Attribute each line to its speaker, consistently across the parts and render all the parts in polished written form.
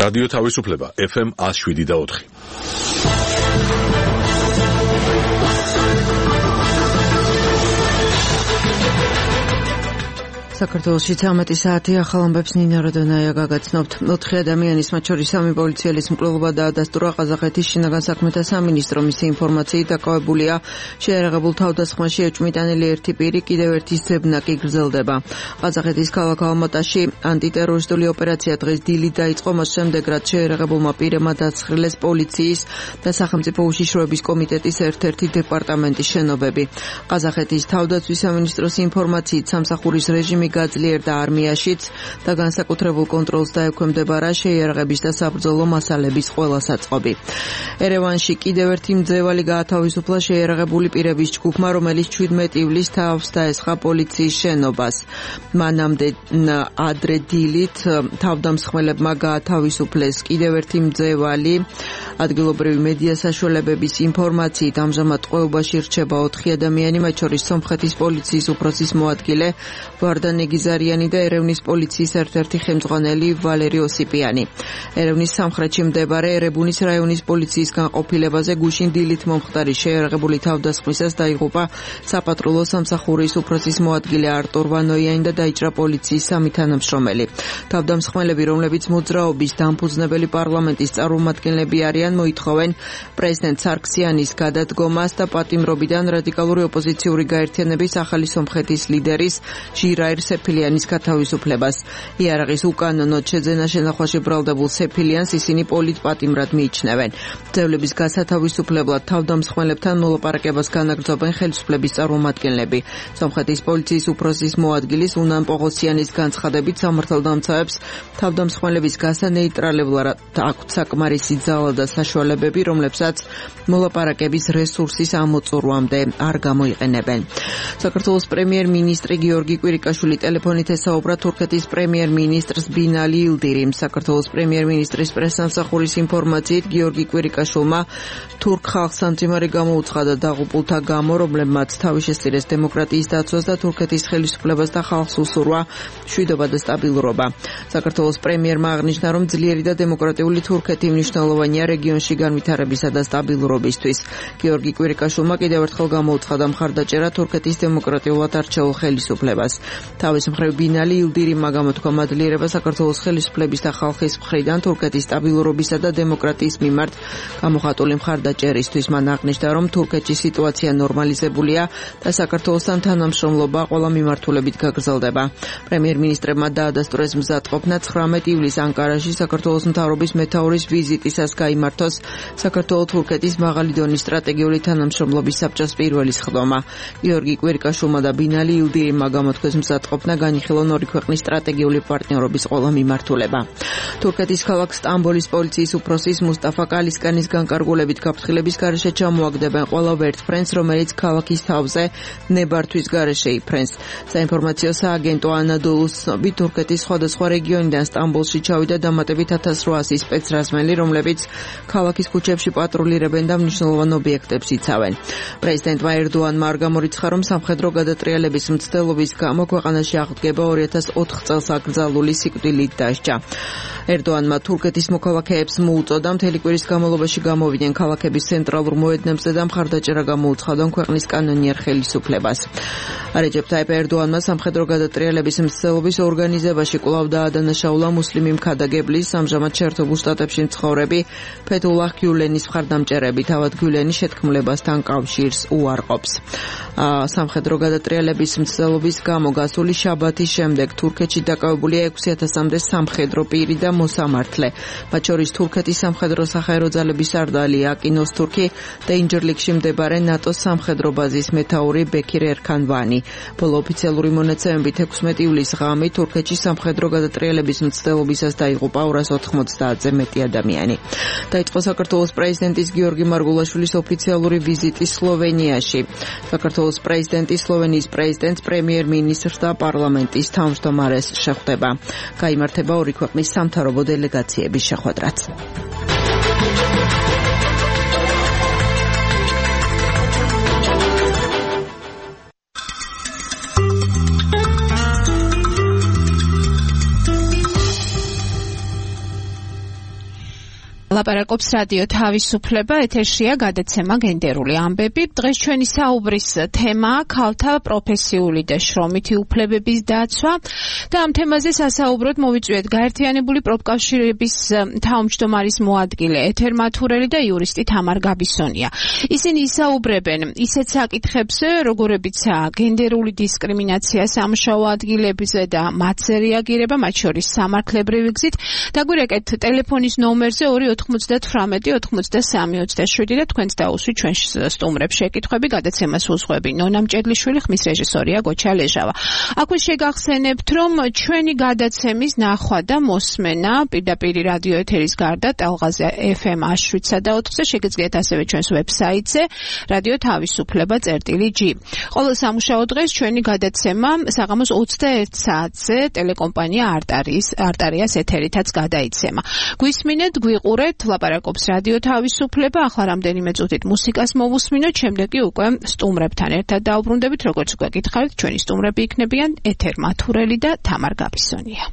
Speaker 1: რადიო თავისუფლება FM 107.4.
Speaker 2: საქართველოში 13 საათი ახალ ამბებს ნინა როდონაია გაგაცნობთ. 4 ადამიანის, მათ შორის 3 პოლიციელის მკვლელობა დაადასტურა ყაზახეთის შინაგან საქმეთა სამინისტრო. მისი ინფორმაციით დაკავებულია შეერაღებულ თავდასხმაში ეჭვმიტანილი ერთი პირი, კიდევ ერთის ძებნა კი გრძელდება. ყაზახეთის ქალაქ ალმატაში ანტიტერორისტული ოპერაცია დღეს დილით დაიწყო, მას შემდეგ რაც შეერაღებულმა პირებმა დასხრილეს პოლიციის და სახელმწიფო უშიშროების კომიტეტის ერთ-ერთი დეპარტამენტის შენობები. ყაზახეთის თავდაცვის სამინისტროს ინფორმაციით სამსახურის რეჟიმი გაძლიერდა არმიაშიც და განსაკუთრებულ კონტროლს დაექვემდებარა შეიარაღების და საბრძოლო მასალების ყველა საწყობი. ერევანში კიდევ ერთი მძევალი გაათავისუფლა შეიარაღებული პირების ჯგუფმა, რომელიც 17 ივლისს თავს დაესხა პოლიციის შენობას. მანამდე ადრე დილით თავდამსხმელებმა გაათავისუფლეს კიდევ ერთი მძევალი. ადგილობრივი მედია საშუალებების ინფორმაციით ამჟამად ტყვეობაში რჩება 4 ადამიანი, მათ შორის სომხეთის პოლიციის უფროსის მოადგილე ვარდან ნეგიზარიანი და ერევნის პოლიციის ერთ-ერთი ხელმძღვანელი ვალერი ოსიპიანი. ერევნის სამხრეთში მდებარე ერებუნის რაიონის პოლიციის განყოფილებაზე გუშინ დილით მომხდარი შეიარაღებული თავდასხმისას დაიღუპა საპატრულო სამსახურის უფროსის მოადგილე არტურ ვანოიანი და დაიჭრა პოლიციის 3 თანამშრომელი. თავდამსხმელები, რომლებიც მოძრაობის დამფუძნებელი პარლამენტის წარმომადგენლები არიან, მოითხოვენ პრეზიდენტ სარქსიანის გადადგომას და პატიმრობიდან რადიკალური ოპოზიციური გაერთიანების ახალი სომხეთის ლიდერის ჟირაირ სეფილიანის გათავისუფლებას. იარაღის უკანონოდ შეძენა შენახვაში ბრალდებულ სეფილიანს ისინი პოლიტპატიმრად მიიჩნევენ. მძევლების გასათავისუფლებლად თავდამსხმელებთან მოლაპარაკებას განაგრძობენ ხელისუფლების წარმომადგენლები. სომხეთის პოლიციის უფროსის მოადგილის უნან პოღოსიანის განცხადებით სამართალდამცავებს თავდამსხმელების გასანეიტრალებლად აქვთ საკმარისი ძალა და საშუალებები, რომლებსაც მოლაპარაკების რესურსის ამოწურვამდე არ გამოიყენებენ. საქართველოს პრემიერ-მინისტრი გიორგი კვირიკაშვილი ტელეფონით ესაუბრა თურქეთის პრემიერ-მინისტრს ბინალი ილდირიმ. საქართველოს პრემიერ-მინისტრის პრესსამსახურის ინფორმაციით გიორგი კვირიკაშვილმა თურქ ხალხს სამძიმარე გამოუცხადა დაღუპულთა გამო, რომლებმაც თავი შესწირეს დემოკრატიის დაცვას და თურქეთის ხელისუფლებას და ხალხს უსურვა მშვიდობა და სტაბილურობა. საქართველოს პრემიერმა აღნიშნა, რომ ძლიერი და დემოკრატიული თურქეთი მნიშვნელოვანია რეგიონში განვითარებისა და სტაბილურობისთვის. გიორგი კვირიკაშვილმა კიდევ ერთხელ გამოუცხადა მხარდაჭერა თურქეთის დემოკრატიულად არჩეულ ხელისუფლებას. თავის მხრივ ბინალი ილდირიმმა გამოთქვა მადლიერება საქართველოს ხელისუფლების და ხალხის მხრიდან თურქეთის სტაბილურობისა და დემოკრატიის მიმართ გამოხატული მხარდაჭერისთვის. მან აღნიშნა, რომ თურქეთში სიტუაცია ნორმალიზებულია და საქართველოსთან თანამშრომლობა ყველა მიმართულებით გაგრძელდება. პრემიერ-მინისტრებმა დაადასტურეს მზადყოფნა 19 ივლისს ანკარაში საქართველოს მთავრობის მეთაურის ვიზიტისას გაიმართოს საქართველო-თურქეთის მაღალი დონის სტრატეგიული თანამშრომლობის საბჭოს პირველი სხდომა. გიორგი კვირიკაშვილმა და ბინალი ილდირიმმა გამოთქვეს მზადყოფნა განიხილონ ორი ქვეყნის სტრატეგიული პარტნიორობის ყველა მიმართულება. თურქეთის ქალაქ სტამბოლის პოლიციის უფროსის მუსტაფა კალისკანის განკარგულებით გაფრთხილების გარეშე ჩამოაგდებენ ყველა ვერტფრენს, რომელიც ქალაქის თავზე ნებართვის გარეშე იფრენს. საინფორმაციო სააგენტო ანადოლუს ცნობით, თურქეთის სხვადასხვა რეგიონიდან სტამბოლში ჩავიდა დამატებით 1800 სპეცრაზმელი, რომლებიც ქალაქის ქუჩებში პატრულირებენ და მნიშვნელოვან ობიექტებს იცავენ. პრეზიდენტმა ერდოანმა არ გამორიცხა, რომ სამხედრო გადატრიალების მცდელობის გამო ქვეყანაში აღდგება 2004 წელს აკრძალული სიკვდილით დასჯა. ერდოანმა თურქეთის მოქალაქეებს მოუწოდა მთელი კვირის განმავლობაში გამოვიდნენ ქალაქების ცენტრალურ მოედნებზე და მხარდაჭერა გამოუცხადონ ქვეყნის კანონიერ ხელისუფლებას. რეჯეპ ტაიპ ერდოანმა სამხედრო გადატრიალების მცდელობის ორგანიზებაში კვლავ დაადანაშაულა მუსლიმი მქადაგებლის, ამჟამად შეერთებულ შტატებში მცხოვრები ფეთულაჰ გიულენის მხარდამჭერები. თავად გიულენი შეთქმულებასთან კავშირს უარყოფს. სამხედრო გადატრიალების მცდელობის გამო გასული შაბათის შემდეგ თურქეთში დაკავებულია 6000-მდე სამხედრო პირი და მოსამართლე. მათ შორის თურქეთის სამხედრო საჰაერო ძალების სარდალი აკინ ოზთურქი და ინჯერლიქში მდებარე ნატოს სამხედრო ბაზის მეთაური ბექირ ერქან ვანი. ბოლო ოფიციალური მონაცემებით 16 ივლისს ღამე თურქეთში სამხედრო გადატრიალების მცდელობისას დაიღუპა 290-ზე მეტი ადამიანი. დაიწყო საქართველოს პრეზიდენტის გიორგი მარგულაშვილის ოფიციალური ვიზიტი სლოვენიაში. საქართველოს პრეზიდენტი სლოვენიის პრეზიდენტს, პრემიერ-მინისტრს და პარლამენტის თავმჯდომარეს შეხვდება. გაიმართება ორი ქვეყნის სამთავრობო დელეგაციების შეხვედრაც.
Speaker 3: ლაპარაკობს რადიო თავისუფლება, ეთერშია გადაცემა გენდერული ამბები. დღეს ჩვენი საუბრის თემაა ქალთა პროფესიული და შრომითი უფლებების დაცვა და ამ თემაზე სასაუბროდ მოვიწვიეთ გაერთიანებული პროფკავშირების თავმჯდომარის მოადგილე ეთერ მათურელი და იურისტი თამარ გაბისონია. ისინი ისაუბრებენ ისეთ საკითხებზე, როგორებიცაა გენდერული დისკრიმინაცია სამუშაო ადგილებზე და მათზე რეაგირება, მათ შორის სამართლებრივი გზით. დაგვირეკეთ ტელეფონის ნომერზე 298-93-27 და თქვენც დაუსვით ჩვენ სტუმრებს შეკითხვები, გადაცემას უძღვები ნონა მჭედლიშვილი, ხმის რეჟისორია გოჩა ლეჟავა. აქვე შეგახსენებთ, რომ ჩვენი გადაცემის ნახვა და მოსმენა პირდაპირ რადიო ეთერის გარდა ტალღაზე FM 107-სა და 4-ზე შეგიძლიათ ასევე ჩვენს ვებსაიტზე რადიო თავისუფლება.g. ყოველ სამუშაო დღეს ჩვენი გადაცემა საღამოს 21 საათზე ტელეკომპანია არტარიას ეთერითაც გადაიცემა. გვისმინეთ, გვიყურეთ, ლაპარაკობს რადიო თავისუფლება. ახლა რამდენიმე წუთით მუსიკას მოვუსმინოთ, შემდეგ კი უკვე სტუმრებთან ერთად დაუბრუნდებით, როგორც უკვე გითხარით, ჩვენი სტუმრები იქნებიან ეთერ მათურელი და თამარ გაბისონია.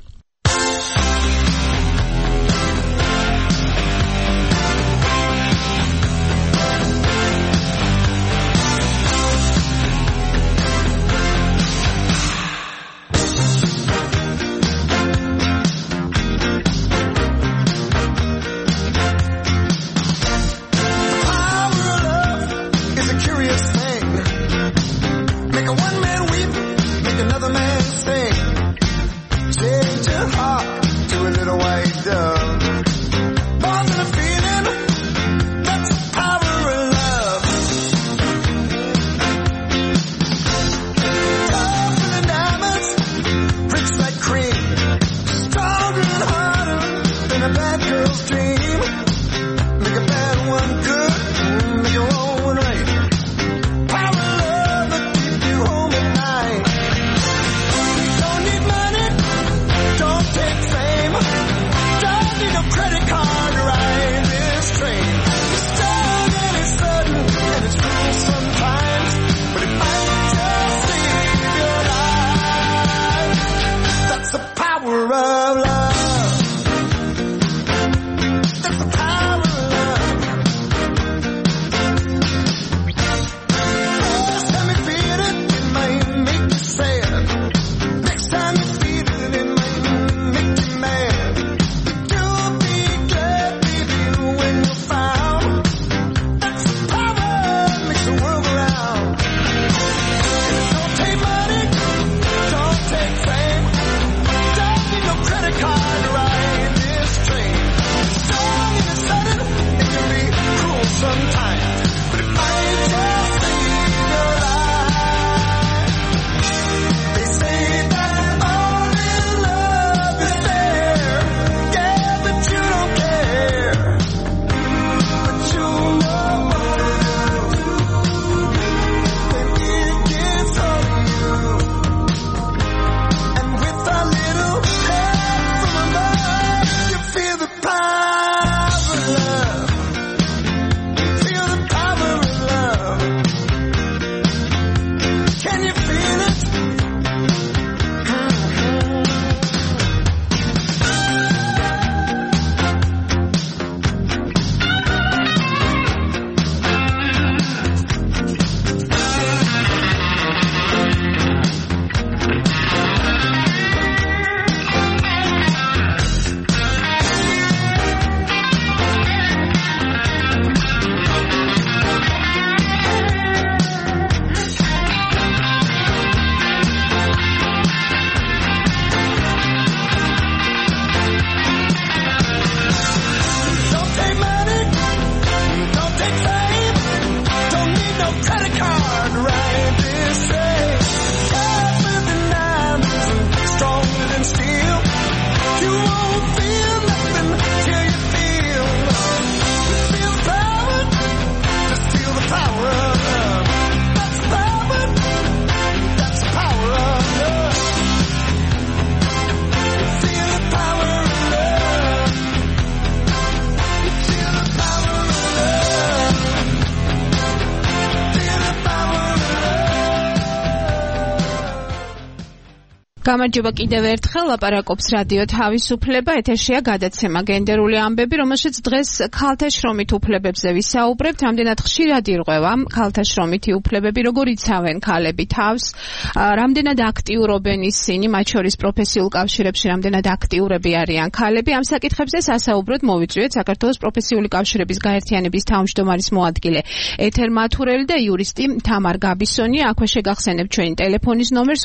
Speaker 3: გამარჯობა კიდევ ერთხელ ლაპარაკობს რადიო თავისუფლება ეთერშია გადაცემა გენდერული ამბები რომელშიც დღეს ქალთა შრომით უფლებებზე ვისაუბრებთ რამდენად ხშირად ირღვევა ქალთა შრომითი უფლებები როგორ იცავენ ქალები თავს რამდენად აქტიურობენ ისინი მათ შორის პროფესიულ კავშირებში რამდენად აქტიურები არიან ქალები ამ საკითხებზე სასაუბროდ მოვიწვიეთ საქართველოს პროფესიული კავშირების გაერთიანების თავმჯდომარის მოადგილე ეთერ მათურელი და იურისტი თამარ გაბისონი აქვე შეგახსენებთ ჩვენი ტელეფონის ნომერს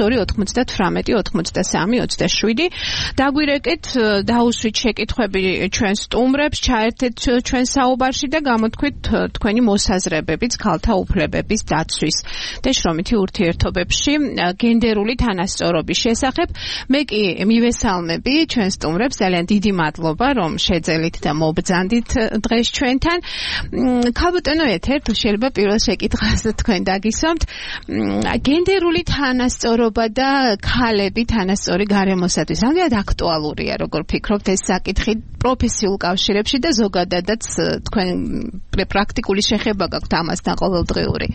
Speaker 3: 298-93-27 დაგვირეკეთ დაუსვით შეკითხვები ჩვენ სტუმრებს ჩაერთეთ ჩვენ საუბარში და გამოთქვით თქვენი მოსაზრებებიც ქალთა უფლებების დაცვის და შრომითი ურთიერთობებში გენდერული თანასწორობის შესახებ მე კი მივესალმები ჩვენ სტუმრებს ძალიან დიდი მადლობა რომ შეძელით და მობრძანდით დღეს ჩვენთან ქალბატონო ეთერ თუ შეიძლება პირველ შეკითხვას თქვენ დაგისვამთ გენდერული თანასწორობა და ქალები თანასწორი გარემოსათვის რამდენად აქტუალურია როგორ ფიქრობთ ეს საკითხი პროფესიულ კავშირებში და ზოგადადაც თქვენ პრაქტიკული შეხება გაქვთ ამასთან ყოველდღიური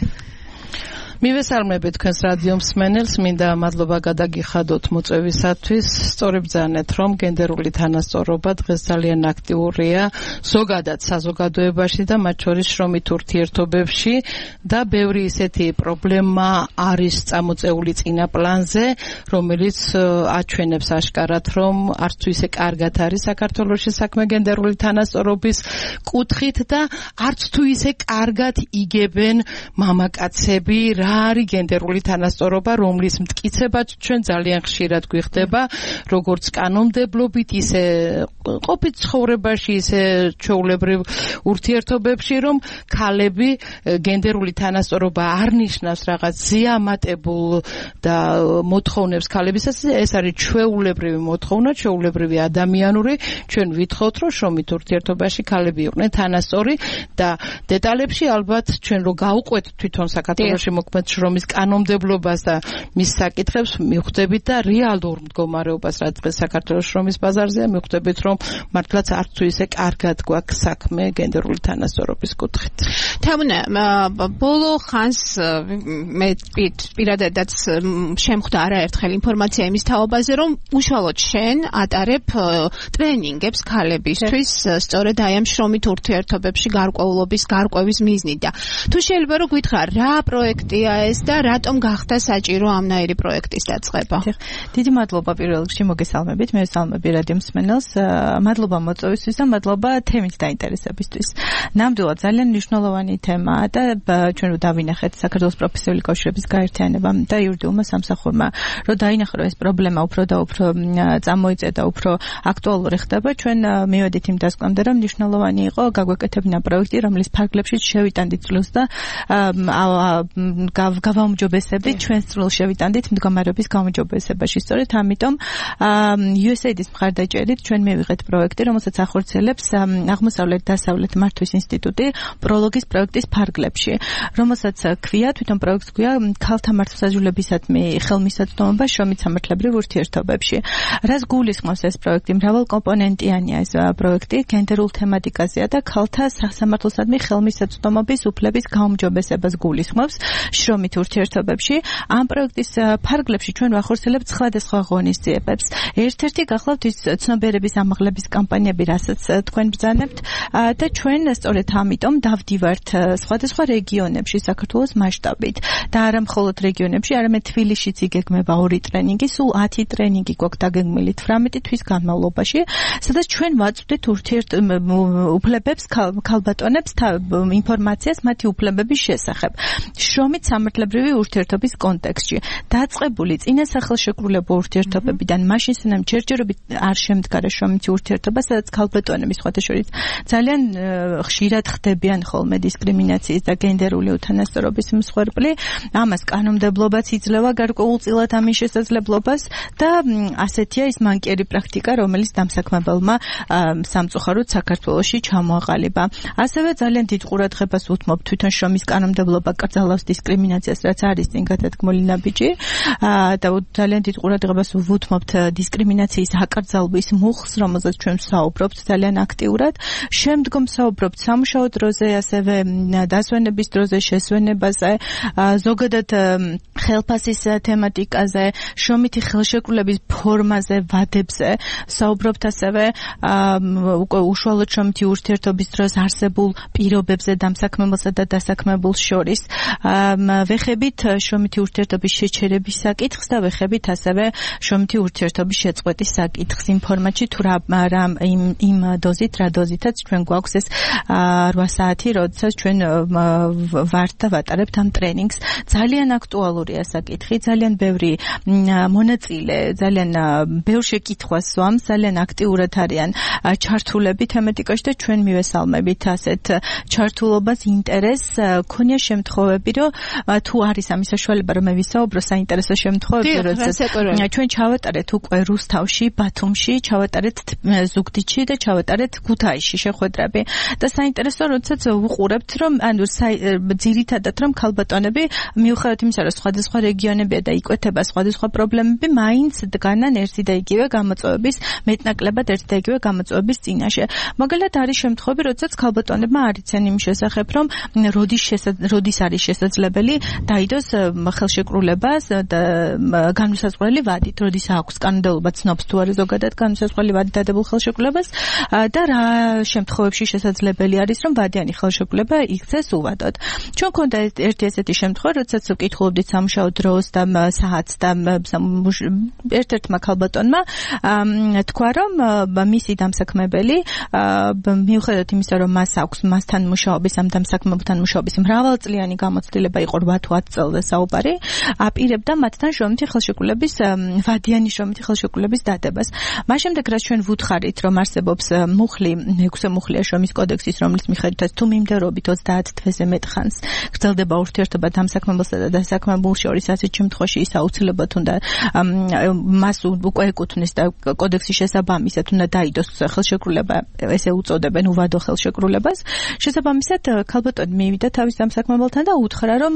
Speaker 4: მივესალმებით თქვენს რადიო მსმენელს, მინდა მადლობა გადაგიხადოთ მოწვევისათვის. სწორედ ბრძანეთ, რომ გენდერული თანასწორობა დღეს ძალიან აქტიურია ზოგადად საზოგადოებაში და მათ შორის შრომით ურთიერთობებში და ბევრი ისეთი პრობლემა არის წამოწეული წინა პლანზე, რომელიც აჩვენებს აშკარად, რომ არც თუ ისე კარგად არის საქართველოში საქმე გენდერული თანასწორობის კუთხით და არც თუ ისე კარგად იგებენ მამაკაცები არის გენდერული თანასწორობა, რომლის მტკიცებაც ჩვენ ძალიან ხშირად გვიხდება, როგორც კანონმდებლობით, ისე ყოფით ცხოვრებაში, ისე ჩვეულებრივ ურთიერთობებში, რომ ქალები გენდერული თანასწორობა არ ნიშნავს რაღაც ზიამატებულ და მოთხოვნებს ქალებისას, ეს არის ჩვეულებრივი მოთხოვნა, ჩვეულებრივი ადამიანური, ჩვენ ვითხოვთ, რომ შრომით ურთიერთობაში ქალები იყვნენ თანასწორი და დეტალებში ალბათ ჩვენ რო გავუყვეთ თვითონ საქართველოში მოქმედ შრომის კანონმდებლობას და მის საკითხებს მივხვდებით და რეალურ მდგომარეობას რაც დღეს საქართველოს შრომის ბაზარზეა მივხვდებით რომ მართლაც არც თუ ისე კარგად გვაქვს საქმე გენდერული თანასწორობის კუთხით.
Speaker 3: თამუნა ბოლო ხანს მე პირადადაც შემხვდა არაერთხელ ინფორმაცია იმის თაობაზე რომ უშუალოდ შენ ატარებ ტრენინგებს ქალებისთვის სწორედ აი ამ შრომით ურთიერთობებში გარკვეულობის გარკვევის მიზნით და თუ შეიძლება რომ გითხრა რა პროექტია ეს და რატომ გახდა საჭირო ამნაირი პროექტის დაწყება?
Speaker 5: დიდი მადლობა პირველ რიგში მოგესალმებით, მე ვესალმები რადიო მსმენელს, მადლობა მოწვევისთვის და მადლობა თემით დაინტერესებისთვის. ნამდვილად ძალიან მნიშვნელოვანი თემაა და ჩვენ დავინახეთ საქართველოს პროფესიული კავშირების გაერთიანებამ და იურიდიულმა სამსახურმა, რომ დაინახა ეს პრობლემა უფრო და უფრო წამოიწედა, უფრო აქტუალური ხდება. ჩვენ მივედით იმ დასკვნამდე, რომ მნიშვნელოვანი იყო გაგვეკეთებინა პროექტი, რომლის ფარგლებში შევიტანდით წვლილს და გავაუმჯობესებდით ჩვენ წვლილს შევიტანდით მდგომარეობის გაუმჯობესებაში. სწორედ ამიტომ USAID-ის მხარდაჭერით ჩვენ მივიღეთ პროექტი, რომელსაც ახორციელებს აღმოსავლეთ-დასავლეთ მართვის ინსტიტუტი პროლოგის პროექტის ფარგლებში, რომელსაც ქვია თვითონ პროექტს ქვია ქალთა მართლმსაჯულებისადმი ხელმისაწვდომობა შრომით სამართლებრივ ურთიერთობებში. რას გულისხმობს ეს პროექტი? მრავალკომპონენტიანია ეს პროექტი, გენდერულ თემატიკაზეა და ქალთა სამართლისადმი ხელმისაწვდომობის უფლების გაუმჯობესებას გულისხმობს შრომით ურთიერთობებში. ამ პროექტის ფარგლებში ჩვენ ვახორციელებთ სხვადასხვა ღონისძიებებს. ერთ-ერთი გახლავთ ის ცნობიერების ამაღლების კამპანიები, რასაც თქვენ ბრძანებთ და ჩვენ სწორედ ამიტომ დავდივართ სხვადასხვა რეგიონებში საქართველოს მასშტაბით და არა მხოლოდ რეგიონებში, არამედ თბილისშიც იგეგმება 2 ტრენინგი, სულ 10 ტრენინგი გვაქვს დაგეგმილი 18 თვის განმავლობაში, სადაც ჩვენ ვაწვდით უფლებებს ქალბატონებს ინფორმაციას მათი უფლებების შესახებ. შრომით სამართლებრივი ურთიერთობის კონტექსტში დაწყებული წინა სახელშეკრულებო ურთიერთობებიდან მაშინ სანამ ჯერჯერობით არ შემდგარა შრომითი ურთიერთობა, სადაც ქალბატონები სხვათა შორის ძალიან ხშირად ხდებიან ხოლმე დისკრიმინაციის და გენდერული უთანასწორობის მსხვერპლი, ამას კანონმდებლობაც იძლევა გარკვეულწილად ამის შესაძლებლობას და ასეთია ის მანკიერი პრაქტიკა, რომელიც დამსაქმებელმა სამწუხაროდ საქართველოში ჩამოაყალიბა. ასევე ძალიან დიდ ყურადღებას უთმობ თვითონ შრომის კანონმდებლობა კრძალავს დისკრიმინაციას დისკრიმინაციას, რაც არის წინ გადადგმული ნაბიჯი და ძალიან დიდ ყურადღებას ვუთმობთ დისკრიმინაციის აკრძალვის მუხლს, რომელზეც ჩვენ ვსაუბრობთ ძალიან აქტიურად. შემდგომ ვსაუბრობთ სამუშაო დროზე, ასევე დასვენების დროზე, შესვენებაზე, ზოგადად ხელფასის თემატიკაზე, შრომითი ხელშეკრულების ფორმაზე, ვადებზე, ვსაუბრობთ ასევე უკვე უშუალოდ შრომითი ურთიერთობის დროს არსებულ პირობებზე დამსაქმებელსა და დასაქმებულს შორის. ვეხებით შრომითი ურთიერთობის შეჩერების საკითხს და ვეხებით ასევე შრომითი ურთიერთობის შეწყვეტის საკითხს იმ ფორმატში, თუ რა იმ დოზით, რა დოზითაც ჩვენ გვაქვს ეს 8 საათი, როდესაც ჩვენ ვართ და ვატარებთ ამ ტრენინგს. ძალიან აქტუალურია საკითხი, ძალიან ბევრი მონაწილე, ძალიან ბევრ შეკითხვას სვამს, ძალიან აქტიურად არიან ჩართულები თემატიკაში და ჩვენ მივესალმებით ასეთ ჩართულობას, ინტერესს. ქონია შემთხვევები, რომ თუ არის ამის საშუალება, რომ მე ვისაუბრო საინტერესო შემთხვევები, როდესაც ჩვენ ჩავატარეთ უკვე რუსთავში, ბათუმში, ჩავატარეთ ზუგდიდში და ჩავატარეთ ქუთაისში შეხვედრები. და საინტერესო, როდესაც ვუყურებთ, რომ ანუ ძირითადად რომ ქალბატონები მიუხედავად იმისა, რომ სხვადასხვა რეგიონებია და იკვეთება სხვადასხვა პრობლემები, მაინც დგანან ერთი და იგივე გამოწვევების, მეტნაკლებად ერთი და იგივე გამოწვევების წინაშე. მაგალითად არის შემთხვევები, როდესაც ქალბატონებმა არ იციან იმ შესახებ, რომ როდის არის შესაძლებელი დაიდოს ხელშეკრულებას და განუსაზღვრელი ვადით, როდის აქვს კანონმდებლობა ცნობს თუ არა ზოგადად განუსაზღვრელი ვადით დადებულ ხელშეკრულებას და რა შემთხვევებში შესაძლებელი არის, რომ ვადიანი ხელშეკრულება იქცეს უვადოდ. ჩვენ გვქონდა ერთი ესეთი შემთხვევა, როდესაც ვკითხულობდით სამუშაო დროს და საათს და ერთ-ერთმა ქალბატონმა თქვა, რომ მისი დამსაქმებელი მიუხედავად იმისა, რომ მას აქვს მასთან მუშაობის, ამ დამსაქმებელთან მუშაობის მრავალწლიანი გამოცდილება იყო 8-10 წელზე საუბარი, აპირებდა მათთან შრომითი ხელშეკრულების ვადიანი შრომითი ხელშეკრულების დადებას. მას შემდეგ, რაც ჩვენ ვუთხარით, რომ არსებობს მუხლი, 6 მუხლია შრომის კოდექსის, რომლის მიხედვითაც თუ მიმდევრობით 30 თვეზე მეტ ხანს გრძელდება ურთიერთობა დამსაქმებელსა და დასაქმებულს შორის, ასეთ შემთხვევაში ის აუცილებლად უნდა მას უკვე ეკუთვნის და კოდექსის შესაბამისად უნდა დაიდოს ხელშეკრულება, ესე უწოდებენ უვადო ხელშეკრულებას. შესაბამისად ქალბატონი მივიდა თავის დამსაქმებელთან და უთხრა, რომ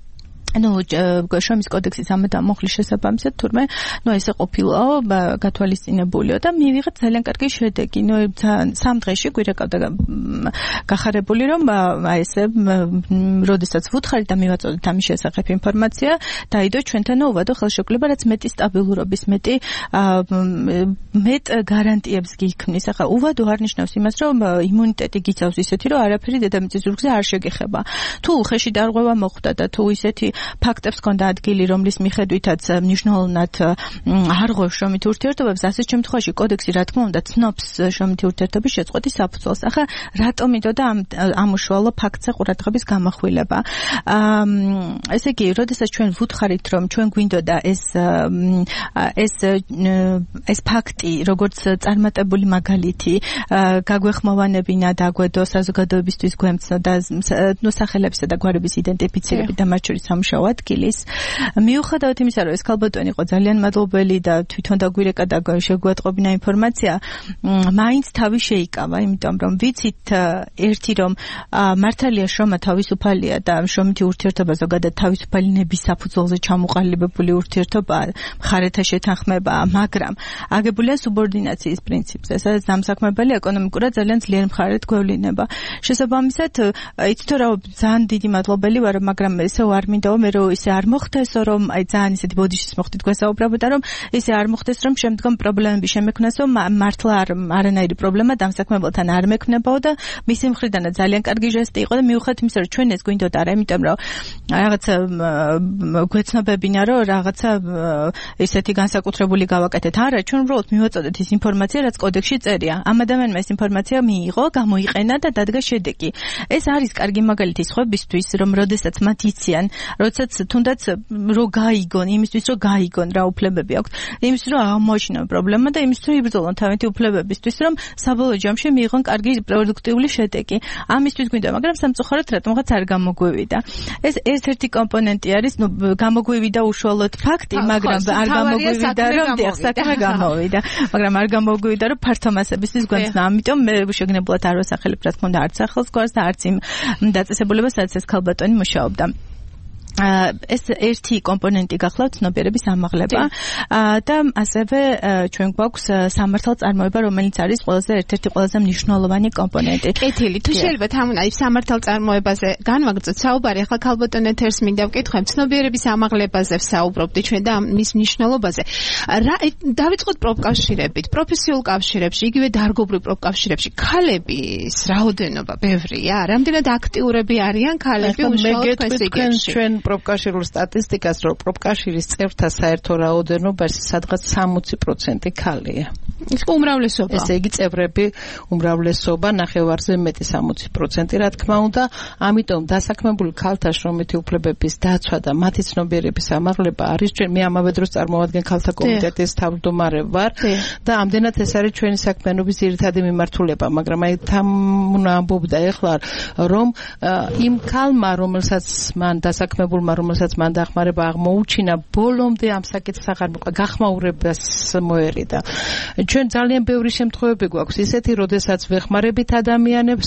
Speaker 5: შრომის კოდექსის ამ მუხლის შესაბამისად თურმე ესე ყოფილაო გათვალისწინებულიო და მივიღეთ ძალიან კარგი შედეგი. სამ დღეში გვირეკავდა გახარებული, რომ ესე როდესაც ვუთხარით და მივაწოდეთ ამის შესახებ ინფორმაცია, დაიდო ჩვენთან უვადო ხელშეკრულება, რაც მეტი სტაბილურობის, მეტ გარანტიებს გიქმნის. ახლა უვადო არ ნიშნავს იმას, რომ იმუნიტეტი გიცავს ისეთი, რომ არაფერი დედამიწის ზურგზე არ შეგეხება. თუ უხეში დარღვევა მოხდა და თუ ისეთი ფაქტებს ჰქონდა ადგილი, რომლის მიხედვითაც მნიშვნელოვნად არ ღვევს შრომით ურთიერთობებს, ასეთ შემთხვევაში კოდექსი რა თქმა უნდა ცნობს შრომითი ურთიერთობის შეწყვეტის საფუძველს. ახლა რატომ იდოდა ამ უშუალო ფაქტზე ყურადღების გამახვილება? ესე იგი, როდესაც ჩვენ ვუთხარით, რომ ჩვენ გვინდოდა ეს ფაქტი, როგორც წარმატებული მაგალითი, გაგვეხმოვანებინა და აგვედო საზოგადოებისთვის გვემცნო და სახელებისა და გვარების იდენტიფიცირებით და მათ შორის სამუშაო ადგილის. მიუხედავად იმისა, რომ ეს ქალბატონი იყო ძალიან მადლობელი და თვითონ დაგვირეკა და შეგვატყობინა ინფორმაცია, მაინც თავი შეიკავა, იმიტომ რომ ვიცით ერთი, რომ მართალია შრომა თავისუფალია და შრომითი ურთიერთობა ზოგადად თავისუფალინების საფუძველზე ჩამოყალიბებული ურთიერთობაა, მხარეთა შეთანხმებაა, მაგრამ აგებულია სუბორდინაციის პრინციპზე, სადაც დამსაქმებელი ეკონომიკურად ძალიან ძლიერ მხარედ გვევლინება. შესაბამისად, იცით რა, ძალიან დიდი მადლობელი ვარ, მაგრამ ესე არ მინდა მე რომ ისე არ მოხდესო, რომ ძალიან ისეთი ბოდიშის მოხდით გვესაუბრებოდა, რომ ისე არ მოხდეს, რომ შემდგომ პრობლემები შემექმნასო, მართლა არანაირი პრობლემა დამსაქმებელთან არ მექმნებაო და მისი მხრიდანაც ძალიან კარგი ჟესტი იყო და მიუხედავად იმისა, რომ ჩვენ ეს გვინდოდა არა, იმიტომ რომ რაღაცა გვეცნობებინა, რომ რაღაცა ისეთი განსაკუთრებული გავაკეთეთ. არა, ჩვენ უბრალოდ მივაწოდეთ ის ინფორმაცია, რაც კოდექსში წერია. ამ ადამიანმა ეს ინფორმაცია მიიღო, გამოიყენა და დადგა შედეგი. ეს არის კარგი მაგალითი სხვებისთვის, რომ როდესაც მათ იციან, როდესაც თუნდაც რო გაიგონ, იმისთვის რომ გაიგონ რა უფლებები აქვს, იმისთვის რომ აღმოაჩინონ პრობლემა და იმისთვის რომ იბრძოლონ თავიანთი უფლებებისთვის, რომ საბოლოო ჯამში მიიღონ კარგი პროდუქტიული შედეგი. ამისთვის გვინდა, მაგრამ სამწუხაროდ რატომღაც არ გამოგვივიდა. ეს ერთ-ერთი კომპონენტი არის, გამოგვივიდა უშუალოდ ფაქტი, მაგრამ არ გამოგვივიდა, რომ საქმე გამოვიდა, მაგრამ არ გამოგვივიდა, რომ ფართო მასებისთვის გვეცნა. ამიტომ მე შეგნებულად არ ვასახელებ, რა თქმა უნდა, არც ახალს გვარს და არც იმ დაწესებულებას, სადაც ეს ქალბატონი მუშაობდა. ეს ერთი კომპონენტი გახლავთ ცნობიერების ამაღლება და ასევე ჩვენ გვაქვს სამართალწარმოება, რომელიც არის ერთ-ერთი ყველაზე მნიშვნელოვანი კომპონენტი.
Speaker 3: კეთილი, თუ შეიძლება თამუნა ის სამართალწარმოებაზე განვაგრძოთ საუბარი, ახლა ქალბატონ ეთერს მინდა ვკითხოთ, ცნობიერების ამაღლებაზე ვსაუბრობდი ჩვენ და მის მნიშვნელობაზე. დავიწყოთ პროფკავშირებით, პროფესიულ კავშირებში, იგივე დარგობრივ პროფკავშირებში, ქალების რაოდენობა ბევრია, რამდენად აქტიურები არიან ქალები უშუალოდ ფესიგებში.
Speaker 4: ჩვენ პროფკავშირულ სტატისტიკას, რომ პროფკავშირის წევრთა საერთო რაოდენობაში სადღაც 60% ქალია.
Speaker 3: ის უმრავლესობა.
Speaker 4: ესე იგი წევრები უმრავლესობა, ნახევარზე მეტი 60%, რა თქმა უნდა, ამიტომ დასაქმებული ქალთა შრომითი უფლებების დაცვა და მათი ცნობიერების ამაღლება არის ჩვენ მე ამავე დროს წარმოვადგენ ქალთა კომიტეტის თავმჯდომარე ვარ და ამდენად ეს არის ჩვენი საქმიანობის ძირითადი მიმართულება, მაგრამ აი თამუნა ამბობდა ეხლა რომ იმ ქალმა, რომელსაც მან დასაქმებულმა, რომელსაც მან დახმარება აღმოუჩინა, ბოლომდე ამ საკითხს აღარ მოყვა, გახმაურებას მოერიდა. ჩვენ ძალიან ბევრი შემთხვევები გვაქვს ისეთი, როდესაც ვეხმარებით ადამიანებს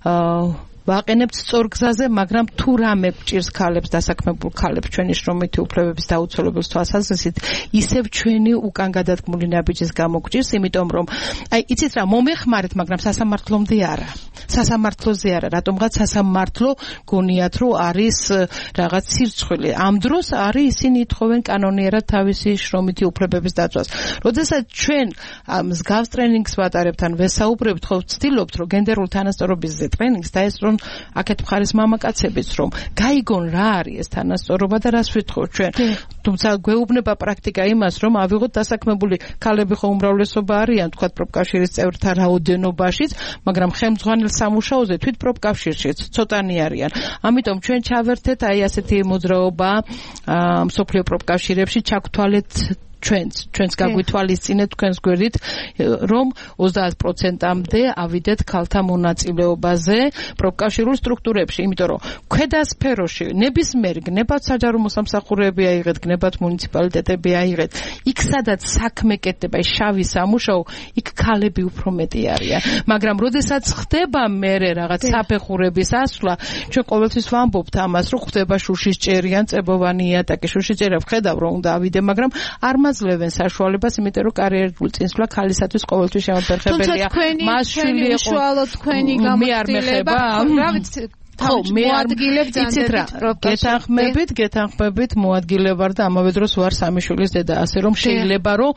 Speaker 4: ვაყენებთ სწორ გზაზე, მაგრამ თუ რამე გჭირს ქალებს, დასაქმებულ ქალებს ჩვენი შრომითი უფლებების დაუცველობის თვალსაზრისით, ისევ ჩვენი უკან გადადგმული ნაბიჯის გამო გჭირს, იმიტომ რომ აი იცით რა, მომეხმარეთ, მაგრამ სასამართლომდე არა. სასამართლოზე არა, რატომღაც სასამართლო გონიათ, რომ არის რაღაც სირცხვილი. ამ დროს არის ისინი ითხოვენ კანონიერად თავისი შრომითი უფლებების დაცვას. როდესაც ჩვენ მსგავს ტრენინგს ვატარებთ, ან ვესაუბრებთ, ხო ვცდილობთ, რომ გენდერულ თანასწორობაზე ტრენინგს და ეს რომ აქეთ მხარეს მამაკაცებიც რომ გაიგონ რა არის ეს თანასწორობა და რას ვითხოვთ ჩვენ. თუმცა გვეუბნება პრაქტიკა იმას, რომ ავიღოთ დასაქმებული ქალები ხო უმრავლესობა არიან, თქვათ პროფკავშირის წევრთა რაოდენობაშიც, მაგრამ ხელმძღვანელ სამუშაოზე თვით პროფკავშირშიც ცოტანი არიან. ამიტომ ჩვენ ჩავერთეთ აი ასეთი მოძრაობა მსოფლიო პროფკავშირებში, ჩაგთვალეთ ჩვენს გაგვითვალისწინეთ თქვენს გვერდით, რომ 30%-მდე ავიდეთ ქალთა მონაწილეობაზე პროფკავშირულ სტრუქტურებში, იმიტომ რომ ქვედა სფეროში ნებისმიერი გნებათ საჯარო მოსამსახურეები აიღეთ, გნებათ მუნიციპალიტეტები აიღეთ, იქ სადაც საქმე კეთდება, შავი სამუშაო, იქ ქალები უფრო მეტი არიან. მაგრამ როდესაც ხდება მერე რაღაც საფეხურების ასვლა, ჩვენ ყოველთვის ვამბობთ ამას, რომ ხდება შუშისჭერიან წებოვანი იატაკი, შუშისჭერა ვხედავ რომ უნდა ავიდე, მაგრამ არ მაძლევენ საშუალებას, იმიტომ რომ კარიერული წინსვლა ქალისათვის ყოველთვის შემოფერხებელია.
Speaker 3: მას შვილი იყო უშუალოდ თქვენი გამოცდილება, რა ვიცი,
Speaker 4: ხო, მე ადგილებ ძანდებით გეთანხმებით მოადგილე ვარ და ამავე დროს ვარ სამი შვილის დედა, ასე რომ შეიძლება რომ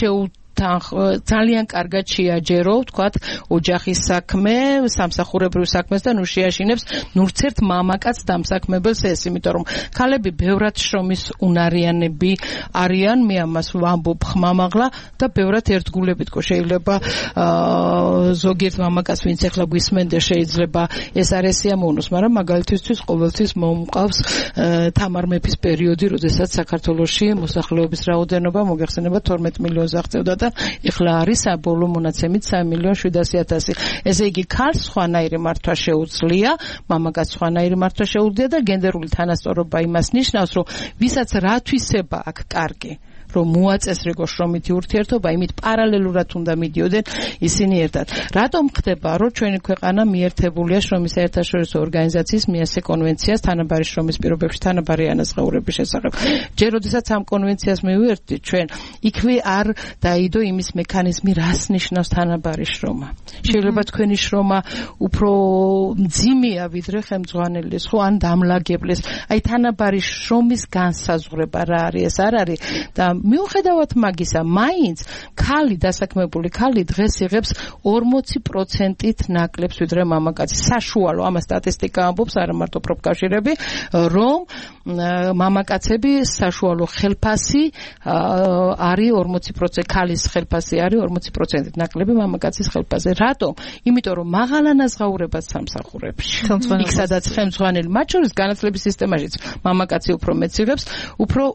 Speaker 4: ძალიან კარგად შეაჯერო, ვთქვათ, ოჯახის საქმე, სამსახურებრივ საქმეს და ნუ შეაშინებს ნურც ერთ მამაკაც დამსაქმებელს ეს, იმიტომ რომ ქალები ბევრად შრომის უნარიანები არიან, მე ამას ვამბობ ხმამაღლა და ბევრად ერთგულებით ხო შეიძლება ზოგიერთ მამაკაც ვინც ახლა გვისმენდა შეიძლება ეს არ ესიამოვნოს, მაგრამ მაგალითისთვის ყოველთვის მომყავს თამარ მეფის პერიოდი, როდესაც საქართველოში მოსახლეობის რაოდენობა მოგეხსენება 12 მილიონს აღწევდა და ეხლა არის საბოლოო მონაცემით 3,700,000. ესე იგი ქალს სხვანაირი მართვა შეუძლია, მამაკაც სხვანაირი მართვა შეუძლია და გენდერული თანასწორობა იმას ნიშნავს, რომ ვისაც რა თვისება აქვს კარგი, რომ მოაწესრიგოს შრომითი ურთიერთობა, იმით პარალელურად უნდა მიდიოდნენ ისინი ერთად. რატომ ხდება, რომ ჩვენი ქვეყანა მიერთებულია შრომის საერთაშორისო ორგანიზაციის მიასე კონვენციას თანაბარი შრომის პირობებში თანაბარი ანაზღაურების შესახებ? ჯერ როდესაც ამ კონვენციას მივიერთდით ჩვენ, იქვე არ დაიდო იმის მექანიზმი, რას ნიშნავს თანაბარი შრომა. შეიძლება თქვენი შრომა უფრო მძიმეა ვიდრე ხელმძღვანელის, ხო, ან დამლაგებლის. აი თანაბარი შრომის განსაზღვრება რა არის, ეს არ არის და მიუხედავად მაგისა, მაინც ქალი, დასაქმებული ქალი დღეს იღებს 40%-ით ნაკლებს ვიდრე მამაკაცი. საშუალო, ამას სტატისტიკა ამბობს, არა მარტო პროფკავშირები, რომ მამაკაცები საშუალო ხელფასი არის 40%, ქალის ხელფასი არის 40%-ით ნაკლები მამაკაცის ხელფასზე. რატომ? იმიტომ რომ მაღალ ანაზღაურებას სამსახურებში. იქ სადაც ხელმძღვანელი, მათ შორის განათლების სისტემაშიც მამაკაცი უფრო მეტს იღებს, უფრო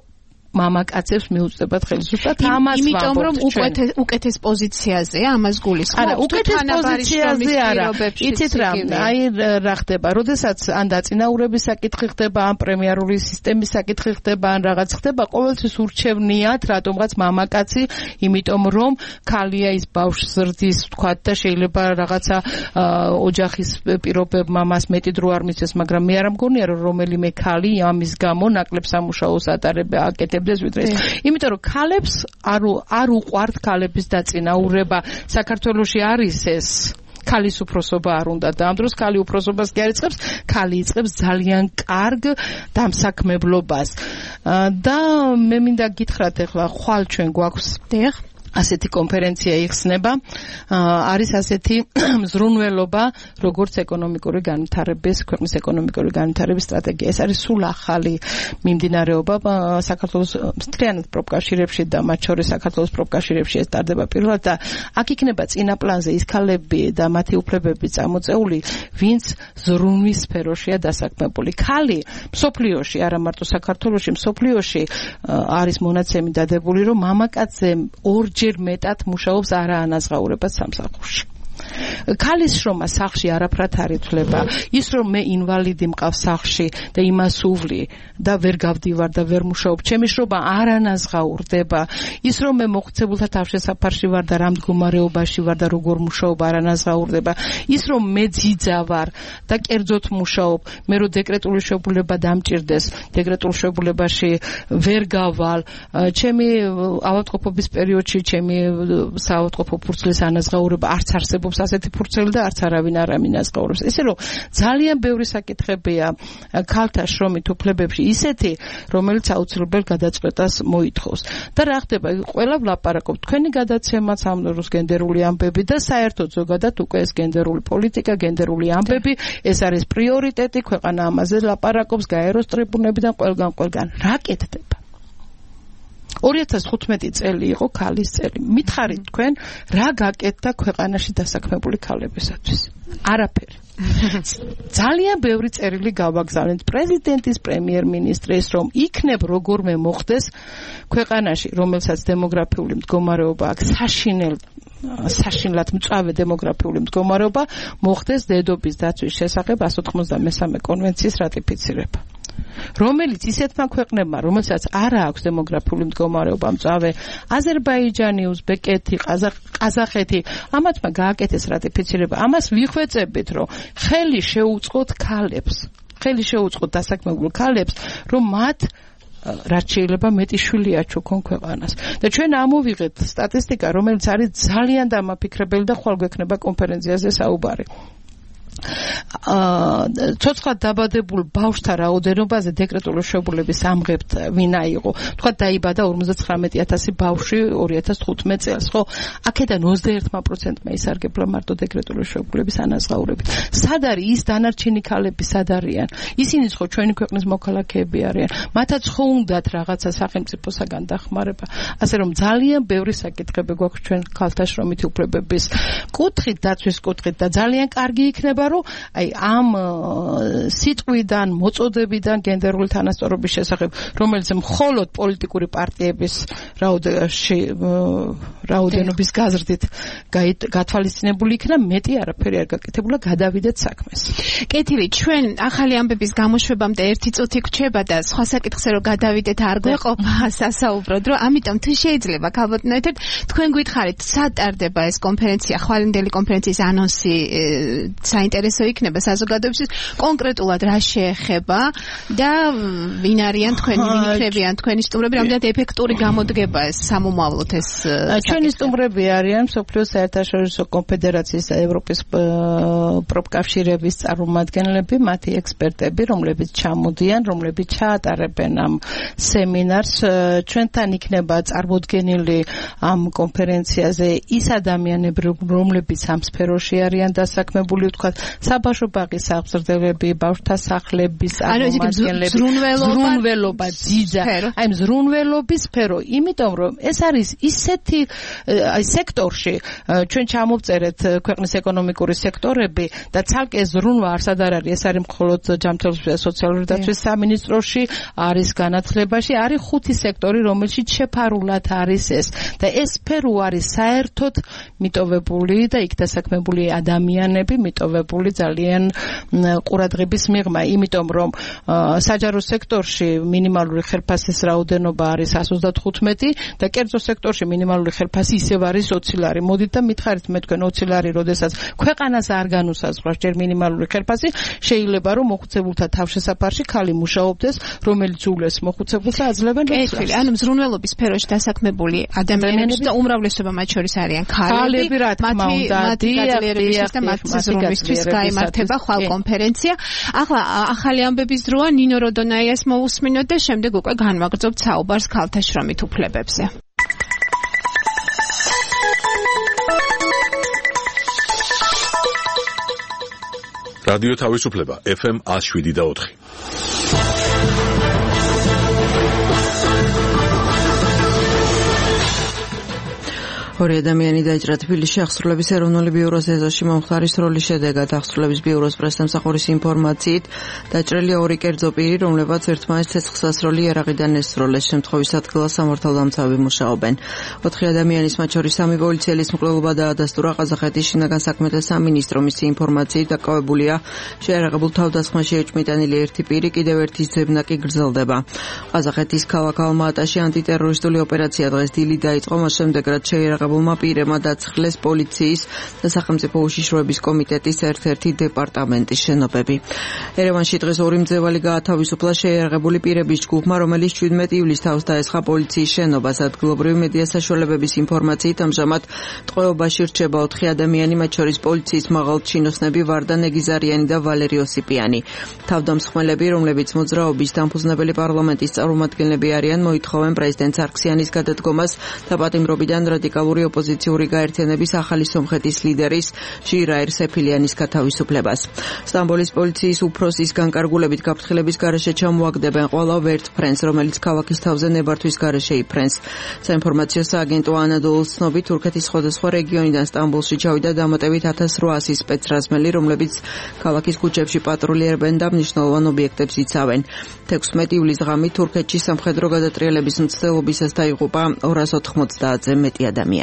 Speaker 4: მამაკაცებს მიუწევთ ხელისუფლებას. ამას ვამბობთ.
Speaker 3: იმიტომ რომ უკეთეს პოზიციაზეა ამას გულისხმობთ.
Speaker 4: არა, უკეთეს პოზიციაზე არა. იცით რა, აი რა ხდება, როდესაც ან დაწინაურების საკითხი ხდება, ან პრემიერული სისტემის საკითხი ხდება, ან რაღაც ხდება, ყოველთვის ურჩევნიათ რატომღაც მამაკაცი, იმიტომ რომ ქალია ის ბავშვს ზრდის, ვთქვათ და შეიძლება რაღაცა ოჯახის პირობებმა მას მეტი დრო არ მისცეს, მაგრამ მე არ მგონია რომ რომელიმე ქალი ამის გამო ნაკლებ სამუშაოს აკეთებდეს ვიდრე ეს. იმიტომ რომ ქალებს არ უყვართ ქალების დაწინაურება. საქართველოში არის ეს ქალის უფროსობა არ უნდა და ამ დროს ქალი უფროსობას კი არ იწყებს, ქალი იწყებს ძალიან კარგ დამსაქმებლობას. და მე მინდა გითხრათ ახლა ხვალ ჩვენ გვაქვს ასეთი კონფერენცია იხსნება, არის ასეთი მზრუნველობა, როგორც ეკონომიკური განვითარების, ქვეყნის ეკონომიკური განვითარების სტრატეგია. ეს არის სულ ახალი მიმდინარეობა საქართველოს მთლიანად პროფკავშირებში და მათ შორის საქართველოს პროფკავშირებში ეს ტარდება პირველად და აქ იქნება წინა პლანზე ის ქალები და მათი უფლებები წამოწეული, ვინც ზრუნვის სფეროშია დასაქმებული. ქალი მსოფლიოში, არა მარტო საქართველოში, მსოფლიოში არის მონაცემი დადებული, რომ მამაკაცზე ორჯერ მეტად მუშაობს არაანაზღაურებად სამსახურში. ქალის შრომა სახლში არაფრად არ ითვლება. ის რომ მე ინვალიდი მყავს სახლში და იმას უვლი და ვერ გავდივარ და ვერ მუშაობ, ჩემი შრომა არანაზღაურდება. ის რომ მე მოხუცებულთა თავშესაფარში ვარ და რა მდგომარეობაში ვარ და როგორ მუშაობ არანაზღაურდება. ის რომ მე ძიძა ვარ და კერძოდ მუშაობ, მე რომ დეკრეტული შეუძლება დამჭირდეს, დეკრეტულ შეუძლებაში ვერ გავალ, ჩემი ავადმყოფობის პერიოდში ჩემი საავადმყოფო ფურცლის ანაზღაურება არც არსებობს ასეთი ფურცელი და არც არავინ არ ამინაზღაურებს. ისე რომ ძალიან ბევრი საკითხებია ქალთა შრომით უფლებებში ისეთი, რომელიც აუცილებელ გადაწყვეტას მოითხოვს. და რა ხდება? ყველა ვლაპარაკობთ თქვენი გადაცემაც ამ დროს გენდერული ამბები და საერთოდ ზოგადად უკვე ეს გენდერული პოლიტიკა, გენდერული ამბები, ეს არის პრიორიტეტი, ქვეყანა ამაზე ლაპარაკობს, გაეროს ტრიბუნებიდან ყველგან. რა კეთდება? 2015 წელი იყო ქალის წელი. მითხარით თქვენ რა გაკეთდა ქვეყანაში დასაქმებული ქალებისათვის? არაფერი. ძალიან ბევრი წერილი გავაგზავნეთ პრეზიდენტის, პრემიერ-მინისტრის, რომ იქნებ როგორმე მოხდეს ქვეყანაში, რომელსაც დემოგრაფიული მდგომარეობა აქვს, საშინლად მწვავე დემოგრაფიული მდგომარეობა, მოხდეს დედობის დაცვის შესახებ 193 კონვენციის რატიფიცირება. რომელიც ისეთმა ქვეყნებმა, რომელსაც არ აქვს დემოგრაფიული მდგომარეობა მწვავე, აზერბაიჯანი, უზბეკეთი, ყაზახეთი, ამათმა გააკეთეს რატიფიცირება. ამას ვიხვეწებით, რომ ხელი შეუწყოთ ქალებს, ხელი შეუწყოთ დასაქმებულ ქალებს, რომ მათ რაც შეიძლება მეტი შვილი აჩუქონ ქვეყანას. და ჩვენ ამოვიღეთ სტატისტიკა, რომელიც არის ძალიან დამაფიქრებელი და ხვალ გვექნება კონფერენციაზე საუბარი. ცოცხლად დაბადებულ ბავშვთა რაოდენობაზე დეკრეტული შეუძლებლობის ამღებთ ვინ აიღო. თქვა დაიბადა 59000 ბავშვი 2015 წელს, ხო? აქედან 21%-მა ისარგებლა მარტო დეკრეტული შეუძლებლობის ანაზღაურებით. სად არის ის დანარჩენი ქალები, სად არიან? ისინი ხო ჩვენი ქვეყნის მოქალაქეები არიან. მათაც ხო უნდათ რაღაცა სახელმწიფოსაგან დახმარება. ასე რომ ძალიან ბევრი საკითხები გვაქვს ჩვენ ქალთა შრომითი უფლებების კუთხით, დაცვის კუთხით და ძალიან კარგი იქნება რომ აი ამ სიტყვიდან, მოწოდებიდან გენდერული თანასწორობის შესახებ, რომელიც მხოლოდ პოლიტიკური პარტიების რაოდენობის გაზრდით გათვალისწინებული იქნა, მეტი არაფერი არ გაკეთებულა, გადავიდეთ საქმეს.
Speaker 3: კეთილი, ჩვენ ახალი ამბების გამოშვებამდე 1 წუთი გვჩება და სხვა საკითხზე რომ გადავიდეთ არ გვეყოფა სასაუბროდ, რომ ამიტომ თუ შეიძლება ქალბატონო ერთად თქვენ გვითხარით, სად ტარდება ეს კონფერენცია, ხვალინდელი კონფერენციის ანონსი საინტერესო იქნება საზოგადოებისთვის, კონკრეტულად რა შეეხება და ვინ არიან თქვენი, ვინ იქნებიან თქვენი სტუმრები, რამდენად ეფექტური გამოდგება ეს სამომავლოდ ეს
Speaker 4: ჩვენი სტუმრები არიან მსოფლიოს საერთაშორისო კონფედერაციის და ევროპის პროფკავშირების წარმომადგენლები, მათი ექსპერტები, რომლებიც ჩამოდიან, რომლებიც ჩაატარებენ ამ სემინარს. ჩვენთან იქნება წარმოდგენილი ამ კონფერენციაზე ის ადამიანები, რომლებიც ამ სფეროში არიან დასაქმებული, ვთქვათ, საბავშვო ბაღის აღზრდელები, ბავშვთა სახლების წარმომადგენლები, ზრუნველობა, ძიძა, აი ზრუნველობის სფერო, იმიტომ რომ ეს არის ისეთი სექტორში ჩვენ ჩამოვწერეთ ქვეყნის ეკონომიკური სექტორები და ცალკე ზრუნვა არსად არ არის, ეს არის მხოლოდ ჯანმრთელობის სოციალური დაცვის სამინისტროში, არის განათლებაში, არის 5 სექტორი, რომელშიც შეფარულად არის ეს და ეს სფერო არის საერთოდ მიტოვებული და იქ დასაქმებული ადამიანები მიტოვებული ძალიან ყურადღების მიღმა, იმიტომ რომ საჯარო სექტორში მინიმალური ხელფასის რაოდენობა არის 135 და კერძო სექტორში მინიმალური ხელფასი ისევ არის 20 ლარი. მოდით და მითხარით მე თქვენ 20 ლარი, როდესაც ქვეყანას არ განუსაზღვრავს ჯერ მინიმალური ხელფასი, შეიძლება რომ მოხუცებულთა თავშესაფარში ხალი მუშაობდეს, რომელიც უვლეს მოხუცებულს აძლევენ
Speaker 3: ეს ანუ მზრუნველობის სფეროში დასაქმებული ადამიანები და უმრავლესობა მათ შორის არიან ქალები,
Speaker 4: რა თქმა უნდა,
Speaker 3: დიახ, და მათ ზრუნვისთვის გაიმართება ხვალ კონფერენცია. ახლა ახალი ამბების დროა ნინო როდონაიას მოусმინოთ და შემდეგ უკვე განვაგრძობთ საუბარს ქალთა შრომით უფლებებზე.
Speaker 1: რადიო თავისუფლება FM 107.4.
Speaker 2: ორი ადამიანი დაიჭრა თბილისში აღსრულების ეროვნული ბიუროს ეზოში მომხდარის როლის შედეგად. აღსრულების ბიუროს პრესსამსახურის ინფორმაციით დაჭრილია 2 კერძო პირი, რომლებაც ერთმანეთს ცეცხლსასროლი იარაღიდან ესროლეს. შემთხვევის ადგილას სამართალდამცავები მუშაობენ. 4 ადამიანის, მათ შორის 3 პოლიციელის მკვლელობა დაადასტურა. ყაზახეთის შინაგან საქმეთა სამინისტრო მისი ინფორმაციით დაკავებულია შეიარაღებულ თავდასხმაში ეჭვმიტანილი 1 პირი, კიდევ ერთი ძებნა კი გრძელდება. ყაზახეთის ქალაქ ალმა-ატაში ანტიტერორისტული ოპერაცია დღეს დილით დაიწყო, მას შემდეგ რაც შეიარაღებულმა პირებმა დაცხლეს პოლიციის და სახელმწიფო უშიშროების კომიტეტის ერთ-ერთი დეპარტამენტის შენობები. ერევანში დღეს 2 მძევალი გაათავისუფლა შეიარაღებული პირების ჯგუფმა, რომელიც 17 ივლისს თავს დაესხა პოლიციის შენობას. ადგილობრივი მედია საშუალებების ინფორმაციით ამჟამად ტყვეობაში რჩება 4 ადამიანი, მათ შორის პოლიციის მაღალჩინოსნები ვარდა ნეგიზარიანი და ვალერი ოსიპიანი. თავდამსხმელები, რომლებიც მოძრაობის დამფუძნებელი პარლამენტის წარმომადგენლები არიან, მოითხოვენ პრეზიდენტ სარქსიანის გადადგომას და პატიმრობიდან რადიკალური ოპოზიციური გაერთიანების ახალი სომხეთის ლიდერის ჟირაირ სეფილიანის გათავისუფლებას. სტამბოლის პოლიციის უფროსის განკარგულებით გაფრთხილების გარეშე ჩამოაგდებენ ყველა ვერტფრენს, რომელიც ქალაქის თავზე ნებართვის გარეშე იფრენს. საინფორმაციო სააგენტო ანადოლუს ცნობით, თურქეთის სხვადასხვა რეგიონიდან სტამბოლში ჩავიდა დამატებით 1800 სპეცრაზმელი, რომლებიც ქალაქის ქუჩებში პატრულიერებენ და მნიშვნელოვან ობიექტებს იცავენ. 16 ივლისს ღამით თურქეთში სამხედრო გადატრიალების მცდელობისას დაიღუპა 290-ზე მეტი ადამიანი.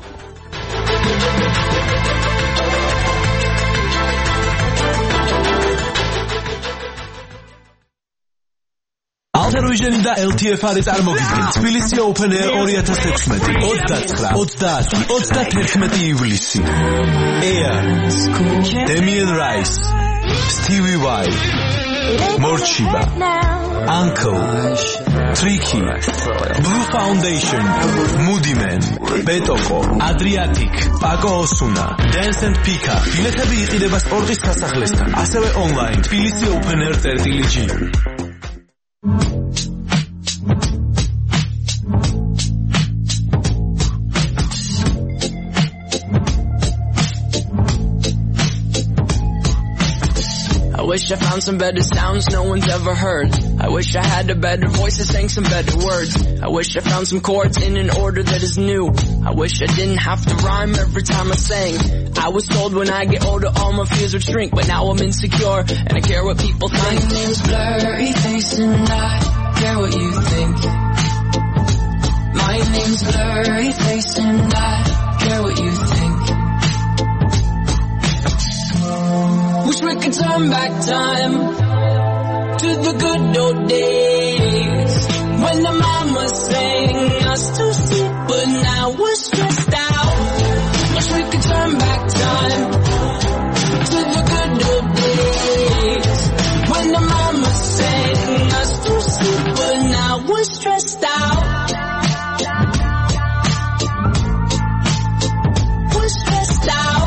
Speaker 6: Alter და LTF არის წარმოგიდგენ თბილისი Open Air 2016 29-31 ივლისი. Air, Damien Rice, Stevie Y, Morchiba, Uncle, Tricky, Blue Foundation, Moody Man, Betoko, Adriatic, Paco Osuna, Dance and Pika. ბილეთები იყიდება სპორტის სასახლესთან, ასევე online tbilisi.openair.gr.
Speaker 7: I wish I found some better sounds no one's ever heard. I wish I had a better voice that sang some better words. I wish I found some chords in an order that is new. I wish I didn't have to rhyme every time I sang. I was told when I get older all my fears would shrink, but now I'm insecure and I care what people think. My name's Blurry Face and I care what you think. My name's Blurry Face and I care what you think. Wish we could turn back time to the good old days when the mama sang us to sleep, but now we're stressed out. Wish we could turn back time to the good old days when the mama sang us to sleep, but now we're stressed out. We're stressed out.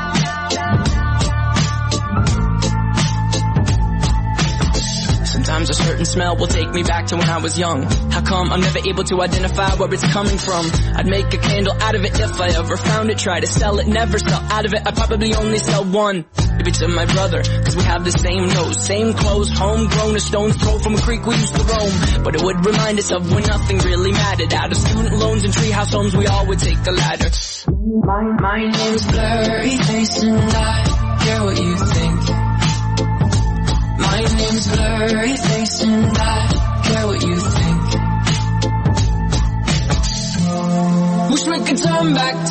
Speaker 7: Sometimes a certain smell will take me back to when I was young. How come I'm never able to identify where it's coming from? I'd make a candle out of it if I ever found it. Try to sell it, never sell out of it. I'd probably only sell one. Maybe to my brother, cause we have the same nose, same clothes, homegrown, a stone's throw from a creek we used to roam. But it would remind us of when nothing really mattered. Out of student loans and treehouse homes, we all would take the ladder. My name's Blurry Face and I care what you think. My name's Blurry Face and I care what you think. Wish we could turn back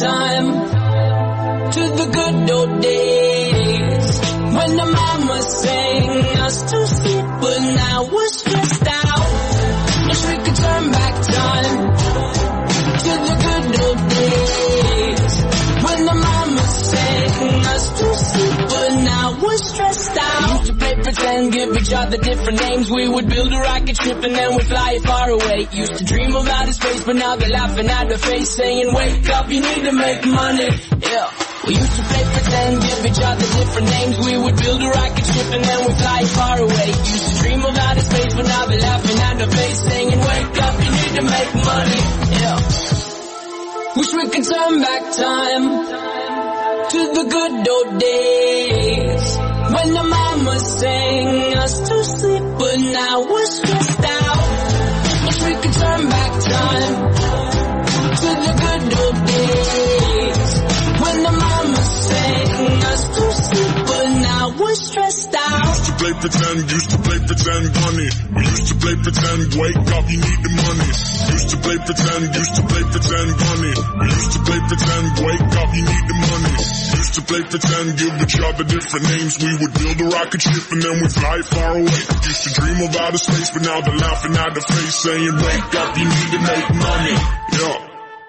Speaker 7: time to the good old days when the mama sang us to sleep, but now we're stressed out. Wish we could turn back time to the good old days when the mama sang us to sleep, but now we're stressed out. We used to play pretend, give each other different names. We would build a rocket ship and then we'd fly far away. Used to dream of outer space, but now they're laughing at the face, saying wake up, you need to make money. Yeah. We used to play pretend, give each other different names. We would build a rocket ship and then we'd fly far away. Used to dream of outer space, but now they're laughing at the face, saying wake up, you need to make money. Yeah. Wish we could turn back time to the good old days when the mama sang us to sleep, but now we're stressed out. Wish we could turn back time to the good old days when the mama sang us to sleep, but now we're stressed out.
Speaker 8: Used to play pretend, bunny. We used to play pretend, wake up, you need the money. Used to play pretend, bunny. We used to play pretend, wake up, you need the money. Used to play pretend, give each other different names. We would build a rocket ship and then we'd fly far away. Used to dream of outer space, but now they're laughing at the face, saying wake up, you need to make money. Yeah.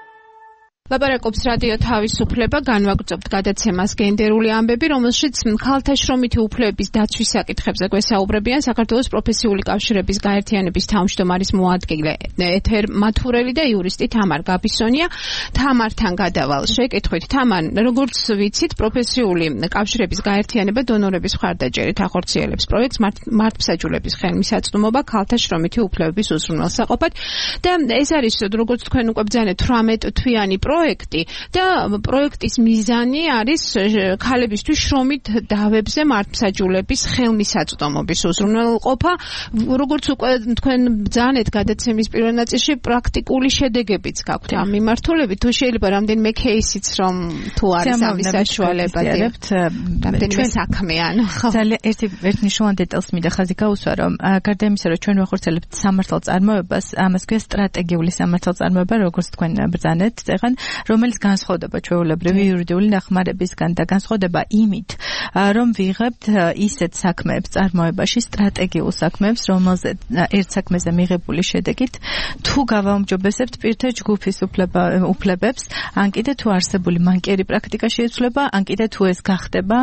Speaker 3: ლაპარაკობს რადიო თავისუფლება, განვაგრძობთ გადაცემას გენდერული ამბები, რომელშიც ქალთა შრომითი უფლებების დაცვის საკითხებზე გვესაუბრებიან საქართველოს პროფესიული კავშირების გაერთიანების თავმჯდომარის მოადგილე ეთერ მათურელი და იურისტი თამარ გაბისონია. თამართან გადავალ შეკითხვით. თამარ, როგორც ვიცით, პროფესიული კავშირების გაერთიანება დონორების მხარდაჭერით ახორციელებს პროექტს მართლმსაჯულების ხელმისაწვდომობა ქალთა შრომითი უფლებების უზრუნველსაყოფად და ეს არის, როგორც თქვენ უკვე ბრძანეთ, 18 თვიანი პროექტი და პროექტის მიზანი არის ქალებისთვის შრომით დავებზე მართლმსაჯულების ხელმისაწვდომობის უზრუნველყოფა. როგორც უკვე თქვენ ბრძანეთ გადაცემის პირველ ნაწილში, პრაქტიკული შედეგებიც გაქვთ ამ მიმართულებით. თუ შეიძლება რამდენიმე кейსიც რომ თუ არის ამის საშუალება დებთ, რამდენიმე საქმეან.
Speaker 5: ძალიან ერთი მნიშვნელოვანი დეტალს მინდა ხაზი გაუსვა, რომ გარდა იმისა, რომ ჩვენ ვახორციელებთ სამართალწარმოებას, ამას ქვია სტრატეგიული სამართალწარმოება, როგორც თქვენ ბრძანეთ წეგან, რომელიც განსხვავდება ჩვეულებრივი იურიდიული დახმარებისგან და განსხვავდება იმით, რომ ვიღებთ ისეთ საქმეებს წარმოებაში, სტრატეგიულ საქმეებს, რომელზეც ერთ საქმეზე მიღებული შედეგით თუ გავაუმჯობესებთ პირთა ჯგუფის უფლებებს, ან კიდე თუ არსებული მანკიერი პრაქტიკა შეიცვლება, ან კიდე თუ ეს გახდება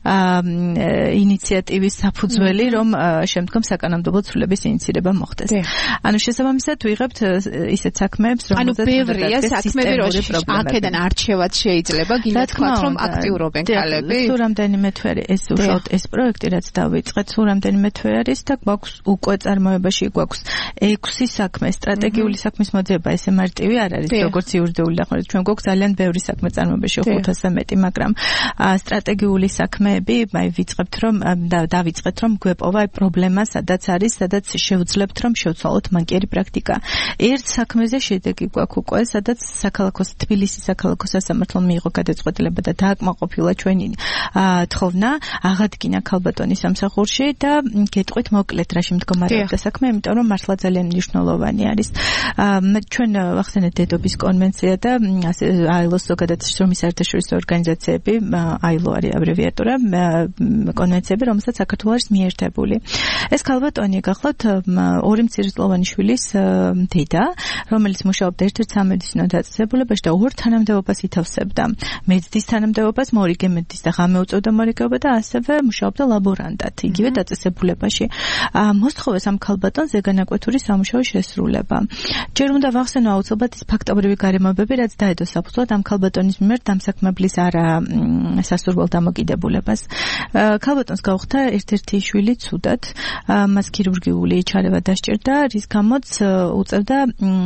Speaker 5: ინიციატივის საფუძველი, რომ შემდგომ საკანონმდებლო ცვლილების ინიცირება მოხდეს. ანუ შესაბამისად ვიღებთ ისეთ საქმეებს, რომელზეც
Speaker 3: ბევრია საქმეები, აქედან არჩევაც შეიძლება, გინდა თქვათ, რომ აქტიურობენ ქალები.
Speaker 5: სულ რამდენიმე თვე ეს უშუალოდ ეს პროექტი, რაც დავიწყეთ, სულ რამდენიმე თვე არის და გვაქვს უკვე წარმოებაში გვაქვს 6 საქმე, სტრატეგიული საქმის მოძიება, ესე მარტივი არ არის, როგორც იურიდიული დახმარება. ჩვენ გვაქვს ძალიან ბევრი საქმე წარმოებაში, 500-ზე მეტი, მაგრამ სტრატეგიული საქმეები, ვიწყებთ რომ დავიწყეთ რომ გვეპოვა პრობლემა, სადაც არის, სადაც შევძლებთ რომ შევცვალოთ მანკიერი პრაქტიკა. ერთ საქმეზე შედეგი გვაქვს უკვე, სადაც საქალაქოს თბილისის საქალაქო სასამართლომ მიიღო გადაწყვეტილება და დააკმაყოფილა ჩვენი თხოვნა, აღადგინა ქალბატონის სამსახურში და გეტყვით მოკლედ რაში მდგომარეობდა საქმე, იმიტომ რომ მართლა ძალიან მნიშვნელოვანი არის. ჩვენ ვახსენეთ დედობის კონვენცია და ILO-ს ზოგადად შრომის საერთაშორისო ორგანიზაციები, ILO არის აბრევიატურა, კონვენციები, რომელსაც საქართველო არის მიერთებული. ეს ქალბატონი გახლავთ ორი მცირეწლოვანი შვილის დედა, რომელიც მუშაობდა ერთ-ერთ სამედიცინო დაწესებულებაში და ორ თანამდებობას ითავსებდა. მეძდის თანამდებობას, მორიგე მეძდის და ღამე უწევდა მორიგეობა და ასევე მუშაობდა ლაბორანტად იგივე დაწესებულებაში. მოსთხოვეს ამ ქალბატონს ზეგანაკვეთური სამუშაო შესრულება. ჯერ უნდა ვახსენო აუცილებლად ის ფაქტობრივი გარემოებები, რაც დაედო საფუძვლად ამ ქალბატონის მიმართ დამსაქმებლის არა სასურველ დამოკიდებულებას. ქალბატონს გაუხდა ერთ-ერთი შვილი ცუდად, მას ქირურგიული ჩარევა დასჭირდა, რის გამოც უწევდა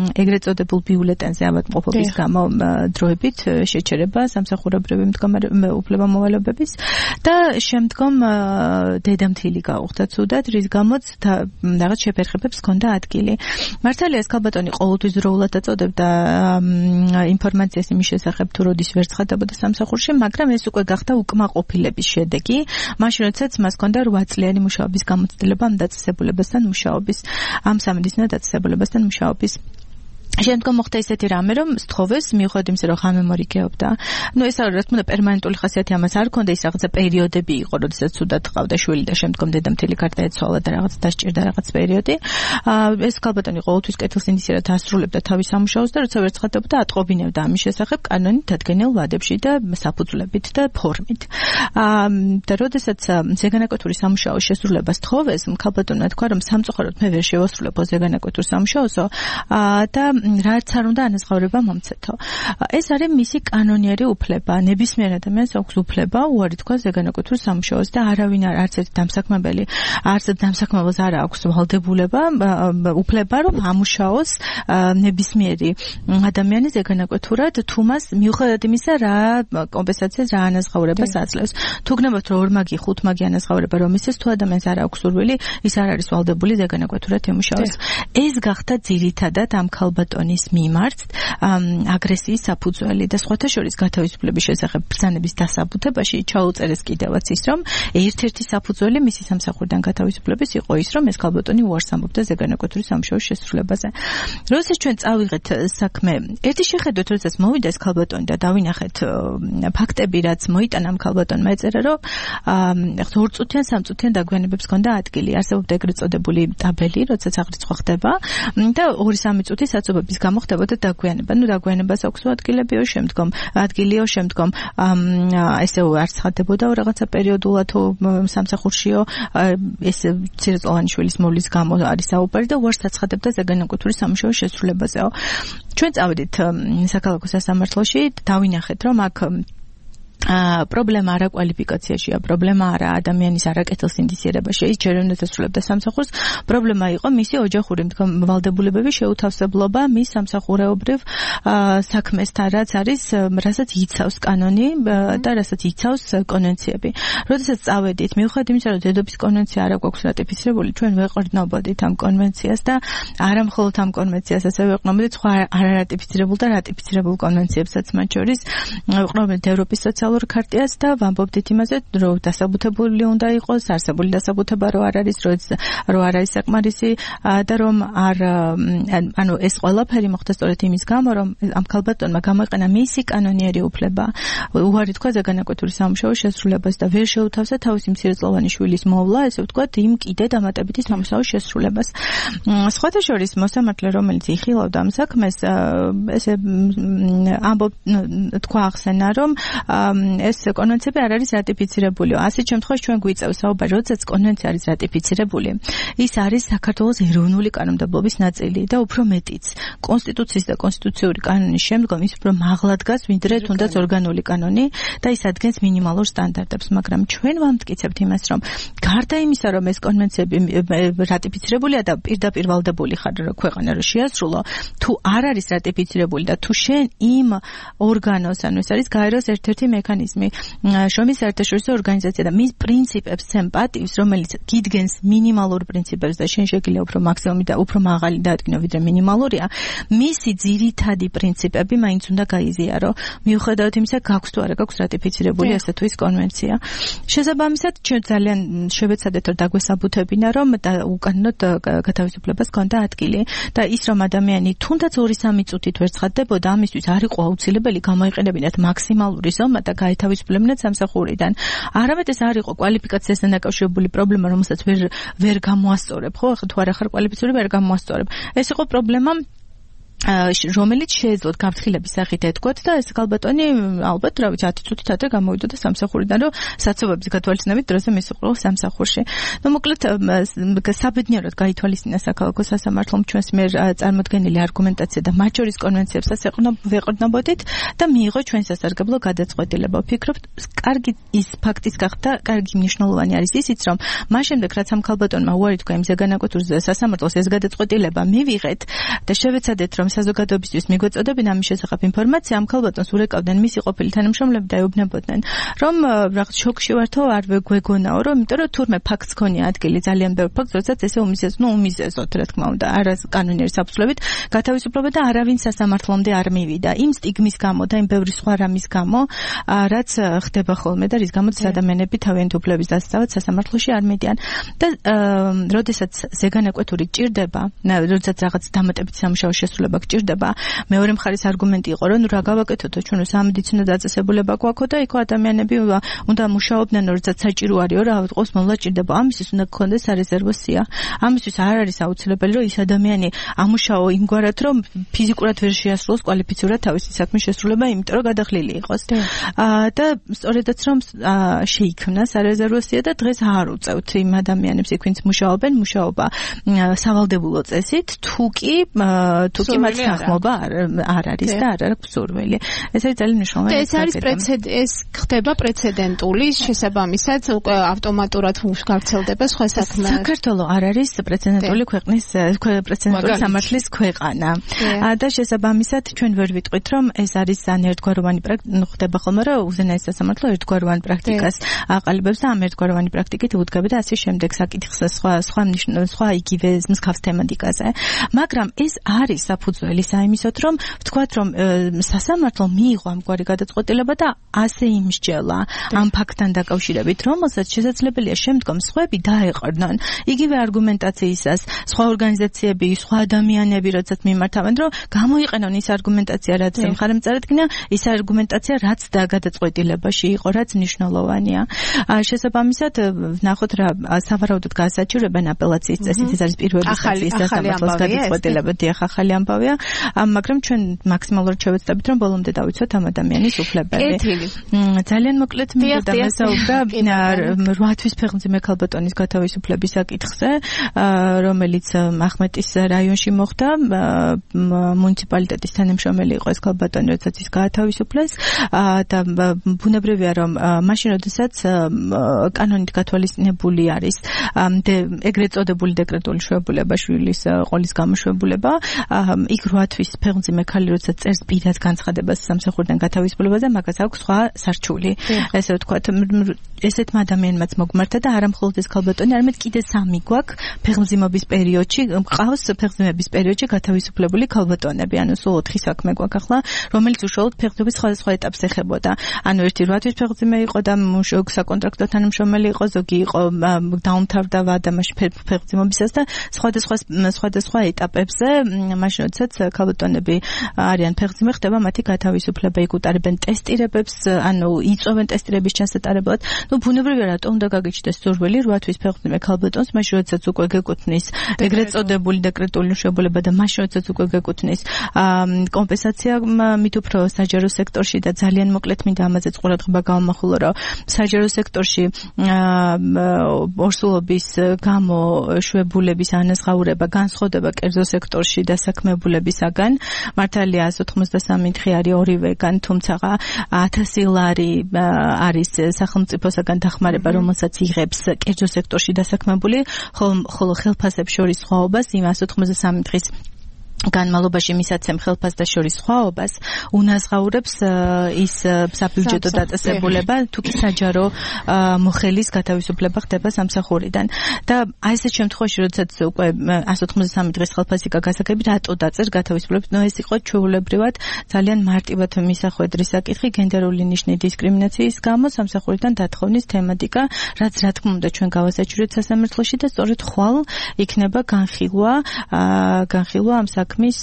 Speaker 5: ეგრეთ წოდებულ ბიულეტენზე ავადმყოფობის გამო დროებით შეჩერება სამსახურებრივი უფლებამოვალობების და შემდგომ დედამთილი გაუხდა ცუდად, რის გამოც რაღაც შეფერხებებს ჰქონდა ადგილი. მართალია ეს ქალბატონი ყოველთვის დროულად აწოდებდა ინფორმაციას იმის შესახებ, თუ როდის ვერ ცხადდებოდა სამსახურში, მაგრამ ეს უკვე გახდა უკმაყოფილების შედეგი. მაშინ როდესაც მას ჰქონდა 8 წლიანი მუშაობის გამოცდილება ამ დაწესებულებასთან მუშაობის. შემდგომ მოხდა ისეთი რამე, რომ სთხოვეს მიუხედავად იმისა, რომ ხანმე მორიგეობდა. ეს რა თქმა უნდა პერმანენტული ხასიათი ამას არ ჰქონდა, ის რაღაცა პერიოდები იყო, როდესაც ცუდად ჰყავდა შვილი და შემდგომ დედამთილი გარდაეცვალა და რაღაც დასჭირდა რაღაც პერიოდი. ეს ქალბატონი ყოველთვის კეთილსინდისიერად ასრულებდა თავის სამუშაოს და როცა ვერ ცხადდებოდა, ატყობინებდა ამის შესახებ კანონით დადგენილ ვადებში და საფუძვლებით და ფორმით. და როდესაც ზეგანაკვეთური სამუშაოს შესრულებას სთხოვეს, ქალბატონმა თქვა, რომ სამწუხაროდ მე ვერ შევასრულებო ზეგანაკვეთურ სამუშაოსო და რაც არ უნდა ანაზღაურება მომცეთო. ეს არის მისი კანონიერი უფლება. ნებისმიერ ადამიანს აქვს უფლება უარი თქვა ზეგანაკვეთურ სამუშაოს და არავინ არც ერთ დამსაქმებელს არ აქვს ვალდებულება, უფლება რომ ამუშაოს ნებისმიერი ადამიანი ზეგანაკვეთურად, თუ მას მიუხედავად იმისა, რა კომპენსაციას რა ანაზღაურებას აძლევს. თუ გნებავთ რომ ორმაგი, ხუთმაგი ანაზღაურება რომ ისეს, თუ ადამიანს არ აქვს სურვილი, ის არ არის ვალდებული ზეგანაკვეთურად იმუშაოს. ეს გახდა ძირითადად ამ ქალბატონის მიმართ აგრესიის საფუძველი და სხვათა შორის გათავისუფლების შესახებ ბრძანების დასაბუთებაში ჩაუწერეს კიდევაც ის, რომ ერთ-ერთი საფუძველი მისი სამსახურიდან გათავისუფლების იყო ის, რომ ეს ქალბატონი უარს ამბობდა ზეგანაკვეთური სამუშაოს შესრულებაზე. როდესაც ჩვენ წავიღეთ საქმე, ერთი შეხედვით, როდესაც მოვიდა ეს ქალბატონი და დავინახეთ ფაქტები, რაც მოიტანა ამ ქალბატონმა, ეწერა, რომ 2 წუთიან, 3 წუთიან დაგვიანებებს ჰქონდა ადგილი. არსებობდა ეგრეთ წოდებული ტაბელი, როდესაც აღრიცხვა ხდება და 2-3 წუთი საცობების გამო ხდებოდა დაგვიანება. დაგვიანებას აქვს ადგილებიო, შემდგომ ესე არ ცხადდებოდა რაღაცა პერიოდულად სამსახურშიო, ეს ცირწლოვანი შვილის მოვლის გამო არის საუბარი და უარს აცხადებდა ზეგანაკვეთური სამუშაოს შესრულებაზეო. ჩვენ წავედით საქალაქო სასამართლოში, დავინახეთ, რომ აქ პრობლემა არა კვალიფიკაციაშია, პრობლემა არა ადამიანის არაკეთილსინდისიერებაში, ის ჯერ უნდა დასრულებდა სამსახურს, პრობლემა იყო მისი ოჯახური ვალდებულებების შეუთავსებლობა მის სამსახურეობრივ საქმესთან, რაც არის, რასაც იცავს კანონი და რასაც იცავს კონვენციები. როდესაც წავედით, მიუხედავად იმისა, რომ დედობის კონვენცია არ აქვს რატიფიცირებული, ჩვენ ვეყრდნობოდით ამ კონვენციას და არა მხოლოდ ამ კონვენციას, ასევე ვეყრდნობოდით სხვა არარატიფიცირებულ და რატიფიცირებულ კონვენციებსაც, მათ შორის ვეყრდნობოდით ევროპის სოციალურ ქარტიას და ვამბობდით იმაზე, რომ დასაბუთებული უნდა იყოს, არსებული დასაბუთება რო არ არის, რო არ არის საკმარისი და რომ ეს ყველაფერი მოხდა სწორედ იმის გამო, რომ ამ ქალბატონმა გამოიყენა მისი კანონიერი უფლება უარი თქვა ზეგანაკვეთური სამუშაოს შესრულებას და ვერ შეუთავსა თავისი მცირეწლოვანი შვილის მოვლა, ესე ვთქვათ, იმ კიდე დამატებითი სამუშაოს შესრულებას. სხვათა შორის მოსამართლე, რომელიც იხილავდა ამ საქმეს, ესე თქვა ახსენა, რომ ეს კონვენციები არ არის რატიფიცირებული. ასეთ შემთხვევაში ჩვენ გვიწევს საუბარი, როდესაც კონვენცია არის რატიფიცირებული, ის არის საქართველოს ეროვნული კანონმდებლობის ნაწილი და უფრო მეტიც. კონსტიტუციის და კონსტიტუციური კანონის შემდგომ ის უფრო მაღლად დგას, ვიდრე თუნდაც ორგანული კანონი და ის ადგენს მინიმალურ სტანდარტებს, მაგრამ ჩვენ ვამტკიცებთ იმას, რომ გარდა იმისა, რომ ეს კონვენციები რატიფიცირებულია და პირდაპირ ვალდებული ხარ ქვეყანა რომ შეასრულო, თუ არ არის რატიფიცირებული და თუ შენ იმ ორგანოს, ანუ ეს არის გაეროს ერთ-ერთი მექანიზმი, შრომის საერთაშორისო ორგანიზაცია და მის პრინციპებს ცემ პატივს, რომელიც გიდგენს მინიმალურ პრინციპებს და შენ შეგიძლია უფრო მაქსიმუმი და უფრო მაღალი დაადგინო, ვიდრე მინიმალურია, მისი ძირითადი პრინციპები მაინც უნდა გაიზიარო, მიუხედავად იმისა, გაქვს თუ არა გაქვს რატიფიცირებული ასე თუ ის კონვენცია. შესაბამისად, ჩვენ ძალიან შევეცადეთ, რომ დაგვესაბუთებინა, რომ უკანონოდ გათავისუფლებას ჰქონდა ადგილი და ის, რომ ადამიანი თუნდაც 2-3 წუთით ვერ ცხადდებოდა, ამისთვის არ იყო აუცილებელი გამოიყენებინათ მაქსიმალური ზომა და გაეთავისუფლებინათ სამსახურიდან. არამედ ეს არ იყო კვალიფიკაციასთან დაკავშირებული პრობლემა, რომელსაც ვერ გამოასწორებ, ხო? თუ არ ახარ კვალიფიციური, ვერ გამოასწორებ. ეს იყო პრობლემა, რომელიც შეეძლოთ გაფრთხილების სახით ეთქვათ და ეს ქალბატონი ალბათ, რა ვიცი, 10 წუთით ადრე გამოვიდოდა სამსახურიდან, რომ საცობების გათვალისწინებით დროზე მისუყრულ სამსახურში. მოკლედ, საბედნიეროდ გაითვალისწინა საქალაქო სასამართლომ ჩვენს მიერ წარმოდგენილი არგუმენტაცია და მათ შორის კონვენციებსაც ვეყრდნობოდით და მიიღო ჩვენ სასარგებლო გადაწყვეტილება. ვფიქრობ, კარგი ის ფაქტის გახდა, კარგი მნიშვნელოვანი არის ისიც, რომ მას შემდეგ, რაც ამ ქალბატონმა უარი თქვა იმ ზეგანაკვეთურ სასამართლოს ეს გადაწყვეტილება მივიღეთ და შევეცადეთ, რომ საზოგადოებისთვის მიგვეწოდებინ ამის შესახებ ინფორმაცია, ამ ქალბატონს ურეკავდნენ მისი ყოფილი თანამშრომლები და ეუბნებოდნენ, რომ რაღაც შოკში ვართო, არ გვეგონაო, რომ იმიტომ რომ თურმე ფაქტს ქონია ადგილი ძალიან ბევრ ფაქტს, როდესაც ესე უმიზეზოთ, რა თქმა უნდა, არა კანონიერი საფუძვლებით გათავისუფლება და არავინ სასამართლომდე არ მივიდა. იმ სტიგმის გამო და იმ ბევრი სხვა რამის გამო, რაც ხდება ხოლმე და რის გამოც ადამიანები თავიანთი უფლებების დასაცავად სასამართლოში არ მიდიან. და როდესაც ზეგანაკვეთური ჭირდება, როდესაც რაღაც დამატებითი სამუშაო შესრულება გჭირდება, მეორე მხარის არგუმენტი იყო, რომ რა გავაკეთოთო, ჩვენ სამედიცინო დაწესებულება გვაქვს და იქ ადამიანები უნდა მუშაობდნენ, როდესაც საჭირო არისო, რა ავიღოს მოვლა ჭირდება. ამისთვის უნდა გქონდეს სარეზერვო სია. ამისთვის არ არის აუცილებელი, რომ ის ადამიანი ამუშაო იმგვარად, რომ ფიზიკურად ვერ შეასრულოს კვალიფიცურად თავისი საქმის შესრულება, იმიტომ რომ გადახლილი იყოს. და სწორედაც რომ შეიქმნა სარეზერვო სია და დღეს არ უწევთ იმ ადამიანებს, ვინც მუშაობენ, მუშაობა სავალდებულო წესით, თუ კი მათ სახმობა არ არის და არ აქვს სურვილი. ეს არის ძალიან მნიშვნელოვანი.
Speaker 3: ეს არის ეს ხდება პრეცედენტული, შესაბამისად უკვე ავტომატურად გავრცელდება სხვა საქმე.
Speaker 5: საქართველო არ არის პრეცედენტული ქვეყნის პრეცედენტული სამართლის ქვეყანა. და შესაბამისად ჩვენ ვერ ვიტყვით, რომ ეს არის ან ერთგვაროვანი პრაქტიკა, ხდება ხოლმე, რომ უზენაეს სასამართლო ერთგვაროვან პრაქტიკას აყალიბებს და ამ ერთგვაროვანი პრაქტიკით უდგება და ასე შემდეგ საკითხს სხვა იგივე მსგავს თემატიკაზე. მაგრამ ეს არის საფუძველი საიმისოთ, რომ ვთქვათ, რომ სასამართლო მიიღო ამგვარი გადაწყვეტილება და ასე იმსჯელა ამ ფაქტთან დაკავშირებით, რომელსაც შესაძლებელია შემდგომ სხვები დაეყრდნონ იგივე არგუმენტაციისას, სხვა ორგანიზაციები, სხვა ადამიანები, როდესაც მიმართავენ, რომ გამოიყენონ ის არგუმენტაცია, რაც მხარემ წარადგინა, ის არგუმენტაცია, რაც გადაწყვეტილებაში იყო, რაც მნიშვნელოვანია. შესაბამისად, ნახოთ რა სავარაუდოდ გაასაჩივრებენ აპელაციის წესით, ეს არის პირველი სტადიის სასამართლოს გადაწყვეტილება, დიახ, ახალი ამბავია, მაგრამ ჩვენ მაქსიმალურად შევეცდებით, რომ ბოლომდე დავიცვათ ამ ადამიანის უფლებები. ძალიან მოკლედ მინდა დამესაუბრა 8 თვის ფეხმძიმე ქალბატონის გათავისუფლების საკითხზე, რომელიც ახმეტის რაიონში მოხდა. მუნიციპალიტეტის თანამშრომელი იყო ეს ქალბატონი, როდესაც ის გაათავისუფლეს და ბუნებრივია, რომ მაშინ როდესაც კანონით გათვალისწინებული არის ეგრეთ წოდებული დეკრეტული შვებულება, შვილის ყოლის გამოშვებულება, იქ 8 თვის ფეხმძიმე ქალი, როდესაც წერს პირად განცხადებას სამსახურიდან გათავისუფლებაზე, მაგას აქვს სხვა სარჩული. ესე ვთქვათ, ესეთმა ადამიანმაც მოგმართა და არა მხოლოდ ეს ქალბატონი, არამედ კიდე 3 გვაქვს ფეხმძიმობის პერიოდში, ყავს ფეხმძიმების პერიოდში გათავისუფლებული ქალბატონები, ანუ სულ 4 საქმე გვაქვს ახლა, რომელიც უშუალოდ ფეხმძიმების სხვადასხვა ეტაპს ეხებოდა. ანუ ერთი 8 თვის ფეხმძიმე იყო და საკონტრაქტო თანამშრომელი იყო, ზოგი იყო დაუმთავრდა ვადამაში ფეხმძიმობისას და სხვადასხვა ეტაპებზე, მაშინ როდესაც ქალბატონები არიან ფეხმძიმე, ხდება მათი გათავისუფლება, იქ უტარებენ ტესტირებებს, ანუ იწვევენ ტესტირების ჩასატარებლად. ბუნებრივია, რატომ უნდა გაგიჩნდეს სურვილი 8 თვის ფეხმძიმე ქალბატონს, მაშინ როდესაც უკვე გეკუთვნის ეგრეთ წოდებული დეკრეტული მშობლება და მაშინ როდესაც უკვე გეკუთვნის კომპენსაცია მით უფრო საჯარო სექტორში და ძალიან მოკლედ მინდა ამაზეც ყურადღება გავამახვილო, რომ საჯარო სექტორში ორსულობის გამო შვებულების ანაზღაურება განსხვავდება კერძო სექტორში დასაქმებულებისაგან. მართალია 193 დღე არის ორივეგან, თუმცა 1000 ლარი არის სახელმწიფოსაგან დახმარება, რომელსაც იღებს კერძო სექტორში დასაქმებული, ხოლო ხელფასებს შორის სხვაობას იმ 193 დღის განმავლობაში მისაცემ ხელფასთა შორის სხვაობას უნაზღაურებს ის საბიუჯეტო დაწესებულება, თუ კი საჯარო მოხელის გათავისუფლება ხდება სამსახურიდან. და აი ესეთ შემთხვევაში, როდესაც უკვე 193 დღის ხელფასი გასაგები, რატო დაწერ გათავისუფლებით? ეს იყო ჩვეულებრივად ძალიან მარტივად მისახვედრი საკითხი, გენდერული ნიშნის დისკრიმინაციის გამო სამსახურიდან დათხოვნის თემატიკა, რაც რა თქმა უნდა ჩვენ გავასაჩივრეთ სასამართლოში და სწორედ ხვალ იქნება განხილვა ამ საქმის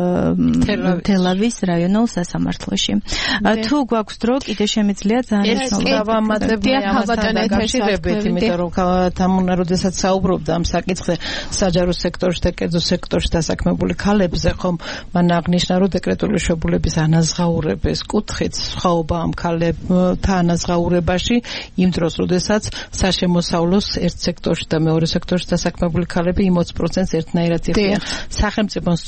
Speaker 5: თელავის რაიონულ სასამართლოში. თუ გვაქვს დრო, კიდე შემიძლია ძალიან
Speaker 4: დავამატებდი ამასთან დაკავშირებით, იმიტომ რომ თამუნა როდესაც საუბრობდა ამ საკითხზე საჯარო სექტორში და კერძო სექტორში დასაქმებული ქალებზე, ხომ მან აღნიშნა, რომ დეკრეტული შვებულების ანაზღაურების კუთხით სხვაობა ამ ქალებთან ანაზღაურებაში იმ დროს, როდესაც საშემოსავლოს ერთ სექტორში და მეორე სექტორში დასაქმებული ქალები იმ 20%-ს ერთნაირად იღებენ. სახელმწიფოს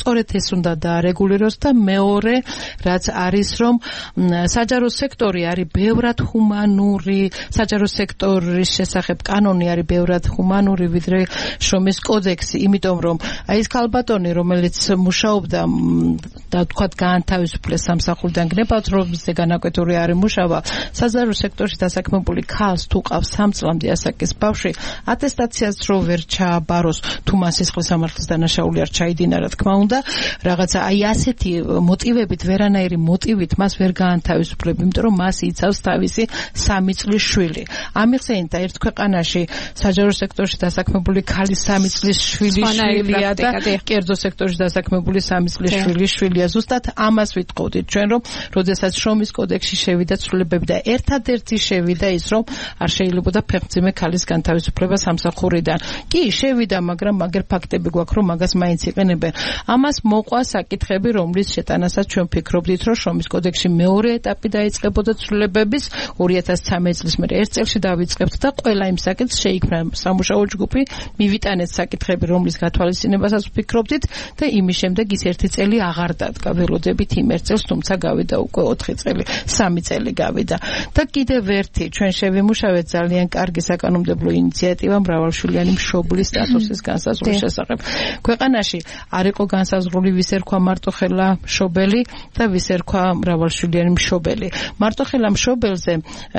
Speaker 4: სწორედ ეს უნდა დაარეგულიროს და მეორე რაც არის რომ საჯარო სექტორი არის ბევრად ჰუმანური, საჯარო სექტორის შესახებ კანონი არის ბევრად ჰუმანური ვიდრე შრომის კოდექსი, იმიტომ რომ აი ეს ქალბატონი რომელიც მუშაობდა და თქვათ გაანთავისუფლეს სამსახურიდან გნებავთ განაკვეთური არის მუშაობა საჯარო სექტორში დასაქმებული ქალს თუ ყავს 3 წლამდე ასაკის ბავშვი ატესტაციას რო ვერ ჩააბაროს თუ მას სისხლის სამართლის დანაშაული არ ჩაიდინა რა თქმა უნდა რაღაცა აი ასეთი მოტივებით ვერანაირი მოტივით მას ვერ გაანთავისუფლებ იმიტომ რომ მას იცავს თავისი 3 წლის შვილი ამიხსენით ერთ ქვეყანაში საჯარო სექტორში დასაქმებული ქალის 3 წლის შვილია და კერძო სექტორში დასაქმებული 3 წლის შვილია ზუსტად ამას ვიტყოდით ჩვენ რომ როდესაც შრომის კოდექსში შევიდა ცვლილებები და ერთადერთი შევიდა ის რომ არ შეიძლებოდა ფეხმძიმე ქალის განთავისუფლება სამსახურიდან. კი, შევიდა, მაგრამ მაგერ ფაქტები გვაქვს, რომ მაგას მაინც იყენებენ. ამას მოყვა საკითხები, რომლის შეტანასაც ჩვენ ფიქრობდით, რომ შრომის კოდექსში მეორე ეტაპი დაიწყებოდა ცვლილებების 2013 წლის მერე ერთ წელში დავიწყებთ და ყველა იმ საკითხს შეიქმნა სამუშაო ჯგუფი, მივიტანეთ საკითხები, რომლის გათვალისწინებასაც ვფიქრობდით და იმის შემდეგ ის ერთი წელი აღარ დადგა. ველოდებით იმ ერთ წელს, თუმცა გავიდა უკვე 4 წელი, 3 წელი გავიდა. და კიდევ ერთი ჩვენ შევიმუშავეთ ძალიან კარგი საკანონმდებლო ინიციატივა მრავალშვილიანი მშობლის სტატუსის განსაზღვრის შესახებ. ქვეყანაში არ იყო განსაზღვრული ვის ერქვა მარტოხელა მშობელი და ვის ერქვა მრავალშვილიანი მშობელი. მარტოხელა მშობელზე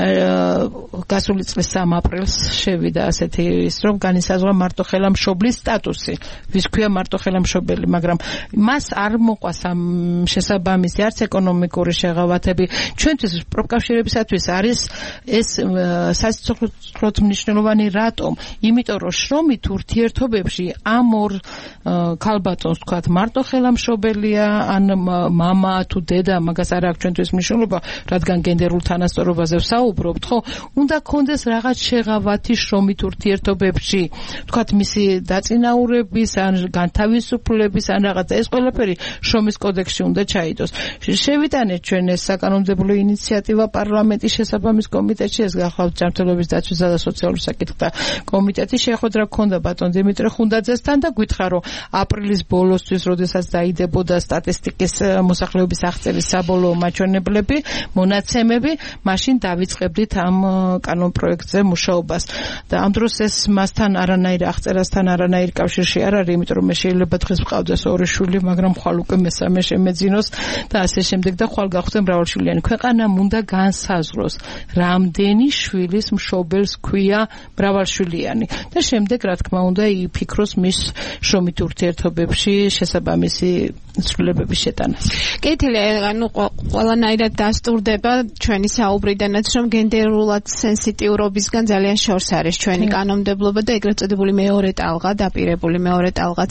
Speaker 4: გასული წლის 3 აპრილს შევიდა ასეთი ის რომ განისაზღვრა მარტოხელა მშობლის სტატუსი. ვის ქვია მარტოხელა მშობელი, მაგრამ მას არ მოყვა შესაბამისი არც ეკონომიკური შეღავათები. ჩვენთვის პროფკავშირებისათვის არის ეს სასიცოცხლოდ მნიშვნელოვანი რატომ? იმიტომ რომ შრომით ურთიერთობებში ამ ორ ქალბატონს თქვათ მარტოხელა მშობელია ან მამა თუ დედა მაგას არ აქვს ჩვენთვის მნიშვნელობა, რადგან გენდერულ თანასწორობაზე ვსაუბრობთ, ხო? უნდა კონდეს რაღაც შეღავათი შრომით ურთიერთობებში. თქვათ მისი დაწინაურების ან განთავისუფლების ან რაღაცა ეს ყველაფერი შრომის კოდექსში უნდა ჩაიდოს. შევიტანეთ ჩვენ ეს საკანონმდებლო ინიციატივა პარლამენტის შესაბამის კომიტეტში ეს გახლავთ ჯანმრთელობის დაცვისა და სოციალურ საკითხთა კომიტეტი შეხვედრა გქონდა ბატონ დიმიტრე ხუნდაძესთან და გითხრა რომ აპრილის ბოლოსთვის როდესაც დაიდებოდა სტატისტიკის მოსახლეობის აღწერის საბოლოო მაჩვენებლები მონაცემები მაშინ დავიწყებდით ამ კანონპროექტზე მუშაობას და ამ დროს ეს მასთან არანაირ აღწერასთან არანაირ კავშირში არ არის იმიტომ რომ მე შეიძლება დღეს ვყავდეს 2 შვილი მაგრამ ხვალ უკვე მესამე შემეძინოს და ასე შემდეგ და ხვალ გავხდე მრავალშვილიანი ქვეყანამ უნდა განსაზღვროს რამდენი შვილის მშობელს ქვია მრავალშვილიანი და შემდეგ რა თქმა უნდა იფიქროს მის შრომით ურთიერთობებში შესაბამისი ცვლილებების შეტანას.
Speaker 3: კეთილი, ანუ ყველანაირად დასტურდება ჩვენი საუბრიდანაც რომ გენდერულად სენსიტიურობისგან ძალიან შორს არის ჩვენი კანონმდებლობა და ეგრეთ წოდებული მეორე ტალღა დაპირებული მეორე ტალღაც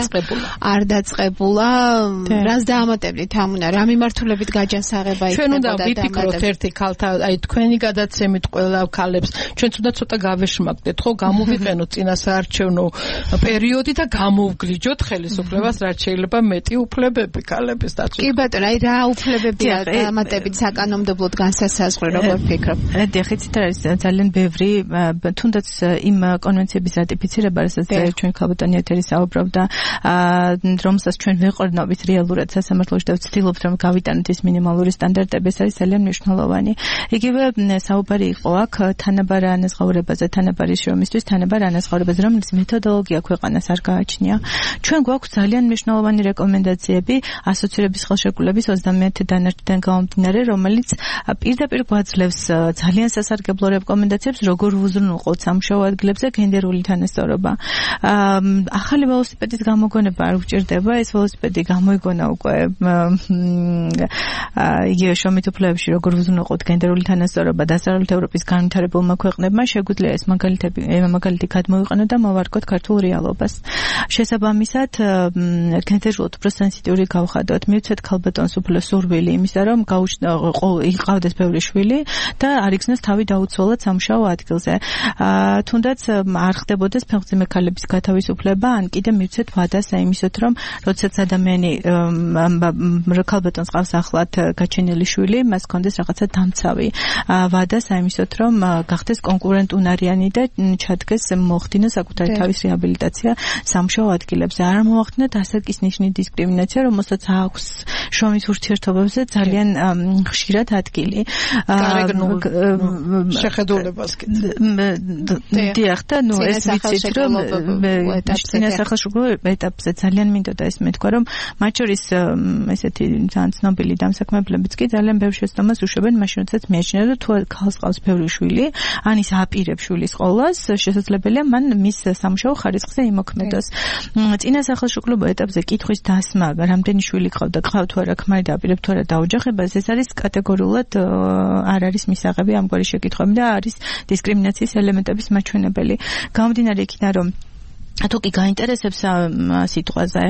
Speaker 3: არ დაწყებულა. რას დაამატებდით ამუნა? რა მიმართულებით გაჯანსაღება იქნებოდა?
Speaker 4: ჩვენ უნდა ვიფიქროთ ერთი ქალთა, აი თქვენი გადაცემით ყველა ქალებს, ჩვენც უნდა ცოტა გავეშმაკდეთ, ხო, გამოვიყენოთ წინასაარჩევნო პერიოდი და გამოვგლიჯოთ ხელისუფლებას რაც შეიძლება მეტი უფლებები ქალების დაცვის.
Speaker 3: კი ბატონო, აი რა უფლებებია დამატებით საკანონმდებლოდ განსასაზღვრო, როგორ ფიქრობ?
Speaker 5: დიახით, არის ძალიან ბევრი, თუნდაც იმ კონვენციების რატიფიცირება, რასაც ჩვენ ქალბატონი ეთერი საუბრობდა, რომელსაც ჩვენ ვეყრდნობით რეალურად სასამართლოში და ვცდილობთ რომ გავიტანოთ ის მინიმალური სტანდარტები, ეს არის ძალიან მნიშვნელოვანი. იგივე საუბარი იყო აქ თანაბარ ანაზღაურებაზე, თანაბარი შრომისთვის, თანაბარ ანაზღაურებაზე, რომელიც მეთოდოლოგია ქვეყანას არ გააჩნია. ჩვენ გვაქვს ძალიან მნიშვნელოვანი რეკომენდაციები ასოცირების ხელშეკრულების 30 დანაშტიდან გამომდინარე, რომელიც პირდაპირ გვაძლევს ძალიან სასარგებლო რეკომენდაციებს, როგორ უზრუნველყოთ სამუშაო ადგილებზე გენდერული თანასწორობა. ახალი ველოსიპედის გამოგონება არ გვჭირდება, ეს ველოსიპედი გამოიგონა უკვე იგივე შრომით უფლებებში, როგორ უზრუნველყოთ გენდერული თანასწორობა დასავლეთ ევროპის განვითარებულმა ქვეყნებმა, შეგვიძლია ეს მაგალითი გადმოვიყენოთ და მოვარგოთ ქართულ რეალობას. შესაბამისად, გენდერულად უფრო სენსიტიური გავხადოთ, მივცეთ ქალბატონს უფრო სურვილი იმისა, რომ იყავდეს ბევრი შვილი და არ იქნას თავი დაუცველად სამუშაო ადგილზე. თუნდაც არ ხდებოდეს ფეხმძიმე ქალების გათავისუფლება, ან კიდე მივცეთ ვადას აიმისოთ, რომ როდესაც ადამიანი ქალბატონს ყავს ახლად გაჩენილი შვილი, მას კონდეს რაღაცა დამცავი. ვადას აიმისოთ, რომ გახდეს კონკურენტუნარიანი და ჩადგეს მოხდინოს საკუთარი თავის რეაბილიტაცია სამუშაო ადგილებზე. არ მოახდინოთ ასაკის ნიშნის დისკრიმინაცია ორგანიზაცია, რომელსაც აქვს შრომის ურთიერთობებზე ძალიან ხშირად ადგილი.
Speaker 4: შეხედულებას
Speaker 5: დიახ და ეს ვიცით რომ წინასახელშუქრო ეტაპზე ძალიან მინდოდა ეს მეთქვა რომ მათ შორის ესეთი ძალიან ცნობილი დამსაქმებლებიც კი ძალიან ბევრ შეცდომას უშვებენ მაშინ როდესაც მიაჩნია რომ თუ ქალს ყავს ბევრი შვილი ან ის აპირებს შვილის ყოლას შესაძლებელია მან მის სამუშაო ხარისხზე იმოქმედოს. წინასახელშუქრო ეტაპზე კითხვის დასმა რამდენი შვილი ყავდა ყავთ თუ არა ქმარი და აპირებთ თუ არა დაოჯახებას ეს არის კატეგორიულად არ არის მისაღები ამგვარი შეკითხვები და არის დისკრიმინაციის ელემენტების მაჩვენებელი. გამომდინარე იქიდან რომ თუ კი გაინტერესებს სიტყვაზე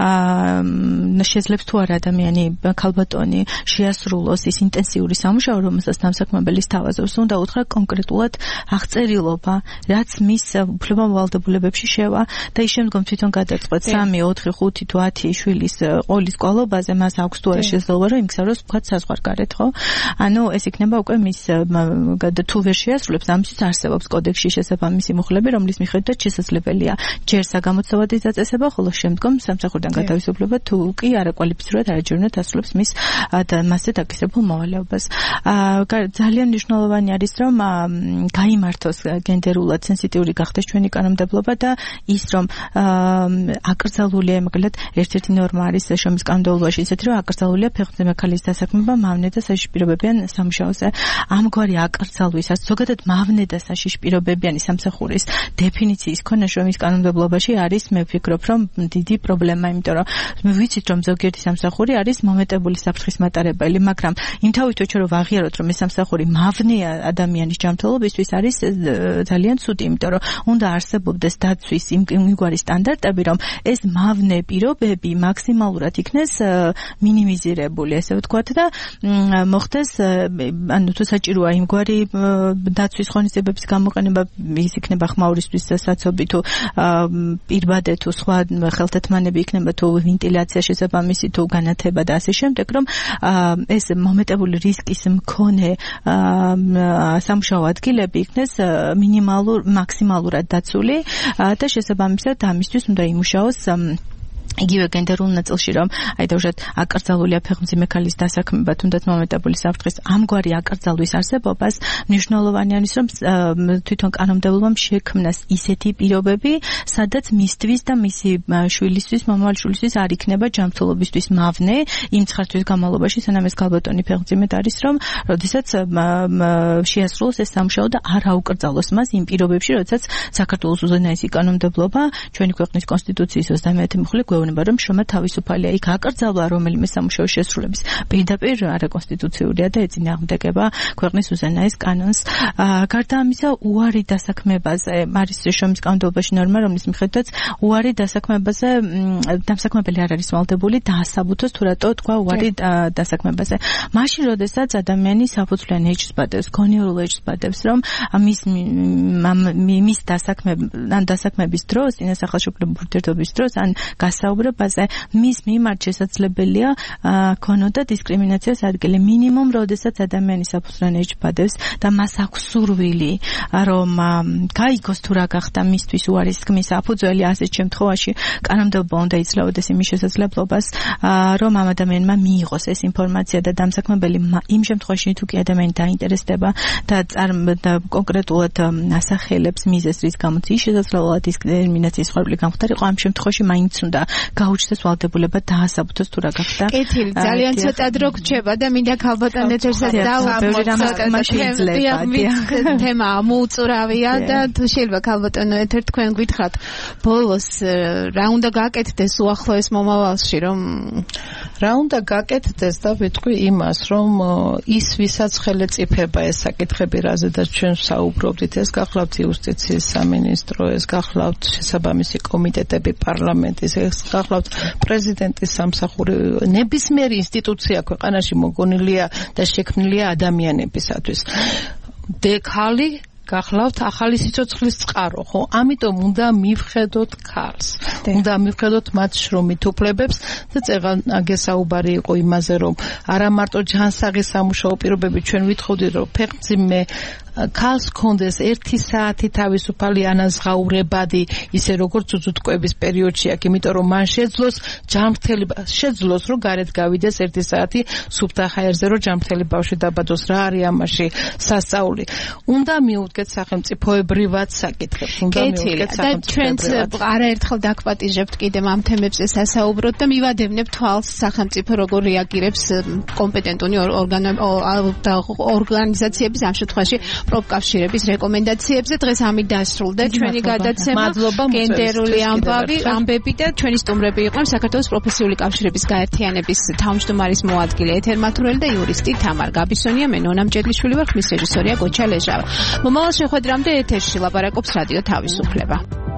Speaker 5: შეძლებს თუ არა ადამიანი ქალბატონი შეასრულოს ის ინტენსიური სამუშაო რომელსაც დამსაქმებელი სთავაზობს უნდა უთხრა კონკრეტულად აღწერილობა რაც მის უფლებამოვალდებულებებში შევა და ის შემდგომ თვითონ გადაწყვეტ 3, 4, 5 თუ 10 შვილის ყოლის კვალობაზე მას აქვს თუ არა შესაძლებლობა რომ იმგზავროს ვთქვათ საზღვარგარეთ ხო ანუ ეს იქნება უკვე მის თუ ვერ შეასრულებს ამისთვის არსებობს კოდექსში შესაბამისი მუხლები რომლის მიხედვითაც შესაძლებელია ჯერ საგამოცდავადი დაწესება, ხოლო შემდგომ სამსახურიდან გადავისუფლება თუ კი არაკვალიფიცირებად არაჯერუნად ასრულებს მის მასზე დაკისრებულ მოვალეობას. ძალიან მნიშვნელოვანი არის რომ გაიმართოს გენდერულად სენსიტიური გახდეს ჩვენი კანონმდებლობა და ის რომ აკრძალულია მაგალითად ერთ-ერთი ნორმა არის შრომის კანონმდებლობაში ისეთი რომ აკრძალულია ფეხმძიმე ქალის დასაქმება მავნე და საშიში პირობებიან სამუშაოზე. ამგვარი აკრძალვისას ზოგადად მავნე და საშიში პირობებიანი სამსახურის დეფინიციის ქონა შრომის კანონმდებლობაში არის მე ვფიქრობ რომ დიდი პრობლემა, იმიტომ რომ ვიცით რომ ზოგიერთი სამსახური არის მომეტებული საფრთხის მატარებელი, მაგრამ იმთავითო რომ ვაღიაროთ რომ ეს სამსახური მავნეა ადამიანის ჯანმრთელობისთვის არის ძალიან ცუდი, იმიტომ რომ უნდა არსებობდეს დაცვის იმგვარი სტანდარტები, რომ ეს მავნე პირობები მაქსიმალურად იქნეს მინიმიზირებული, ესე ვთქვათ და მოხდეს ანუ თუ საჭიროა იმგვარი დაცვის ღონისძიებების გამოყენება, ის იქნება ხმაურისთვის საცობი თუ პირბადე თუ სხვა ხელთათმანები იქნება თუ ვენტილაცია შესაბამისი თუ განათება და ასე შემდეგ, რომ ეს მომეტებული რისკის მქონე სამუშაო ადგილები იქნეს მაქსიმალურად დაცული და შესაბამისად ამისთვის უნდა იმუშაოს იგივე გენდერულ ნაწილში რომ აი დავუშვათ აკრძალულია ფეხმძიმე ქალის დასაქმება თუნდაც მომეტებული საფრთხის ამგვარი აკრძალვის არსებობას მნიშვნელოვანი არის რომ თვითონ კანონმდებლობამ შექმნას ისეთი პირობები სადაც მისთვის და მისი შვილისთვის მომავალ შვილისთვის არ იქნება ჯანმრთელობისთვის მავნე იმ ცხართვის განმავლობაში სანამ ეს ქალბატონი ფეხმძიმედ არის რომ როდესაც შეასრულოს ეს სამუშაო და არ აუკრძალოს მას იმ პირობებში როდესაც საქართველოს უზენაესი კანონმდებლობა ჩვენი ქვეყნის კონსტიტუციის 30 მუხლი რომ შრომა თავისუფალია იქ აკრძალვა რომელიმე სამუშაო შესრულების პირდაპირ არაკონსტიტუციურია და ეწინააღმდეგება ქვეყნის უზენაეს კანონს. გარდა ამისა უარი დასაქმებაზე არის შრომის კანონმდებლობაში ნორმა რომლის მიხედვითაც უარი დასაქმებაზე დამსაქმებელი არ არის ვალდებული დაასაბუთოს თუ რატო თქვა უარი დასაქმებაზე. მაშინ როდესაც ადამიანი საფუძვლიან ეჭვს ბადებს, გონიურულ ეჭვს ბადებს რომ მის დასაქმების დროს, წინასახელშუქრებო ურთიერთობის დროს ან გასაუბრებაზე მის მიმართ შესაძლებელია ქონოდა დისკრიმინაციას ადგილი მინიმუმ როდესაც ადამიანი საფუძვლიან ეჭვს ბადებს და მას აქვს სურვილი რომ გაიგოს თუ რა გახდა მისთვის უარის თქმის საფუძველი ასეთ შემთხვევაში კანონმდებლობა უნდა იძლეოდეს იმის შესაძლებლობას რომ ამ ადამიანმა მიიღოს ეს ინფორმაცია და დამსაქმებელი იმ შემთხვევაში თუ კი ადამიანი დაინტერესდება და კონკრეტულად ასახელებს მიზეზს რის გამოც ის შესაძლოა დისკრიმინაციის ხვარული გამხდარიყო ამ შემთხვევაში მაინც უნდა გაუჩნდეს ვალდებულება დაასაბუთოს თუ რა გახდა.
Speaker 3: კეთილი, ძალიან ცოტა დრო გრჩება და მინდა ქალბატონ ეთერსაც დავამოწმოთ. თემა მოუწურავია და შეიძლება ქალბატონო ეთერ თქვენ გითხრათ ბოლოს რა უნდა გაკეთდეს უახლოეს მომავალში რომ
Speaker 4: რა უნდა გაკეთდეს და ვიტყვი იმას რომ ის ვისაც ხელეწიფება ეს საკითხები რაზედაც ჩვენ საუბრობდით ეს გახლავთ იუსტიციის სამინისტრო ეს გახლავთ შესაბამისი კომიტეტები პარლამენტის ეს გახლავთ პრეზიდენტის სამსახური ნებისმიერი ინსტიტუცია ქვეყანაში მოგონილია და შექმნილია ადამიანებისათვის. ქალი გახლავთ ახალი სიცოცხლის წყარო, ხო? ამიტომ უნდა მივხედოთ ქალს. უნდა მივხედოთ მათ შრომით უფლებებს და წეღან გესაუბარი იყო იმაზე, რომ არა მარტო ჯანსაღი სამუშაო პირობები ჩვენ ვითხოვდით, რომ ფეხმძიმე ქალს კონდეს 1 საათი თავისუფალი ანაზღაურებადი, ისე როგორც უძუტკვების პერიოდში აქ, იმიტომ რომ მან შეძლოს, რომ გარეთ გავიდეს 1 საათი სუფთა ჰაერზე, რომ ჯანმრთელი ბავშვი დაბადოს. რა არის ამაში სასწაული? უნდა მიუდგეთ სახელმწიფოებრივად საკითხებს. უნდა მიუდგეთ
Speaker 3: სახელმწიფოებრივად. და ჩვენც არაერთხელ დაგპატიჟებთ კიდევ ამ თემებზე სასაუბროთ და მივადევნებთ თვალს სახელმწიფო როგორ რეაგირებს კომპეტენტური ორგანიზაციების ამ შემთხვევაში პროფკავშირების რეკომენდაციებზე. დღეს ამით დასრულდა ჩვენი გადაცემა. გენდერული ამბები და ჩვენი სტუმრები იყვნენ საქართველოს პროფესიული კავშირების გაერთიანების თავმჯდომარის მოადგილე ეთერ მათურელი და იურისტი თამარ გაბისონია. მე ნონა მჭედლიშვილი ვარ, ხმის რეჟისორია გოჩა ლეჟავა. მომავალ შეხვედრამდე ეთერში ლაპარაკობს რადიო თავისუფლება.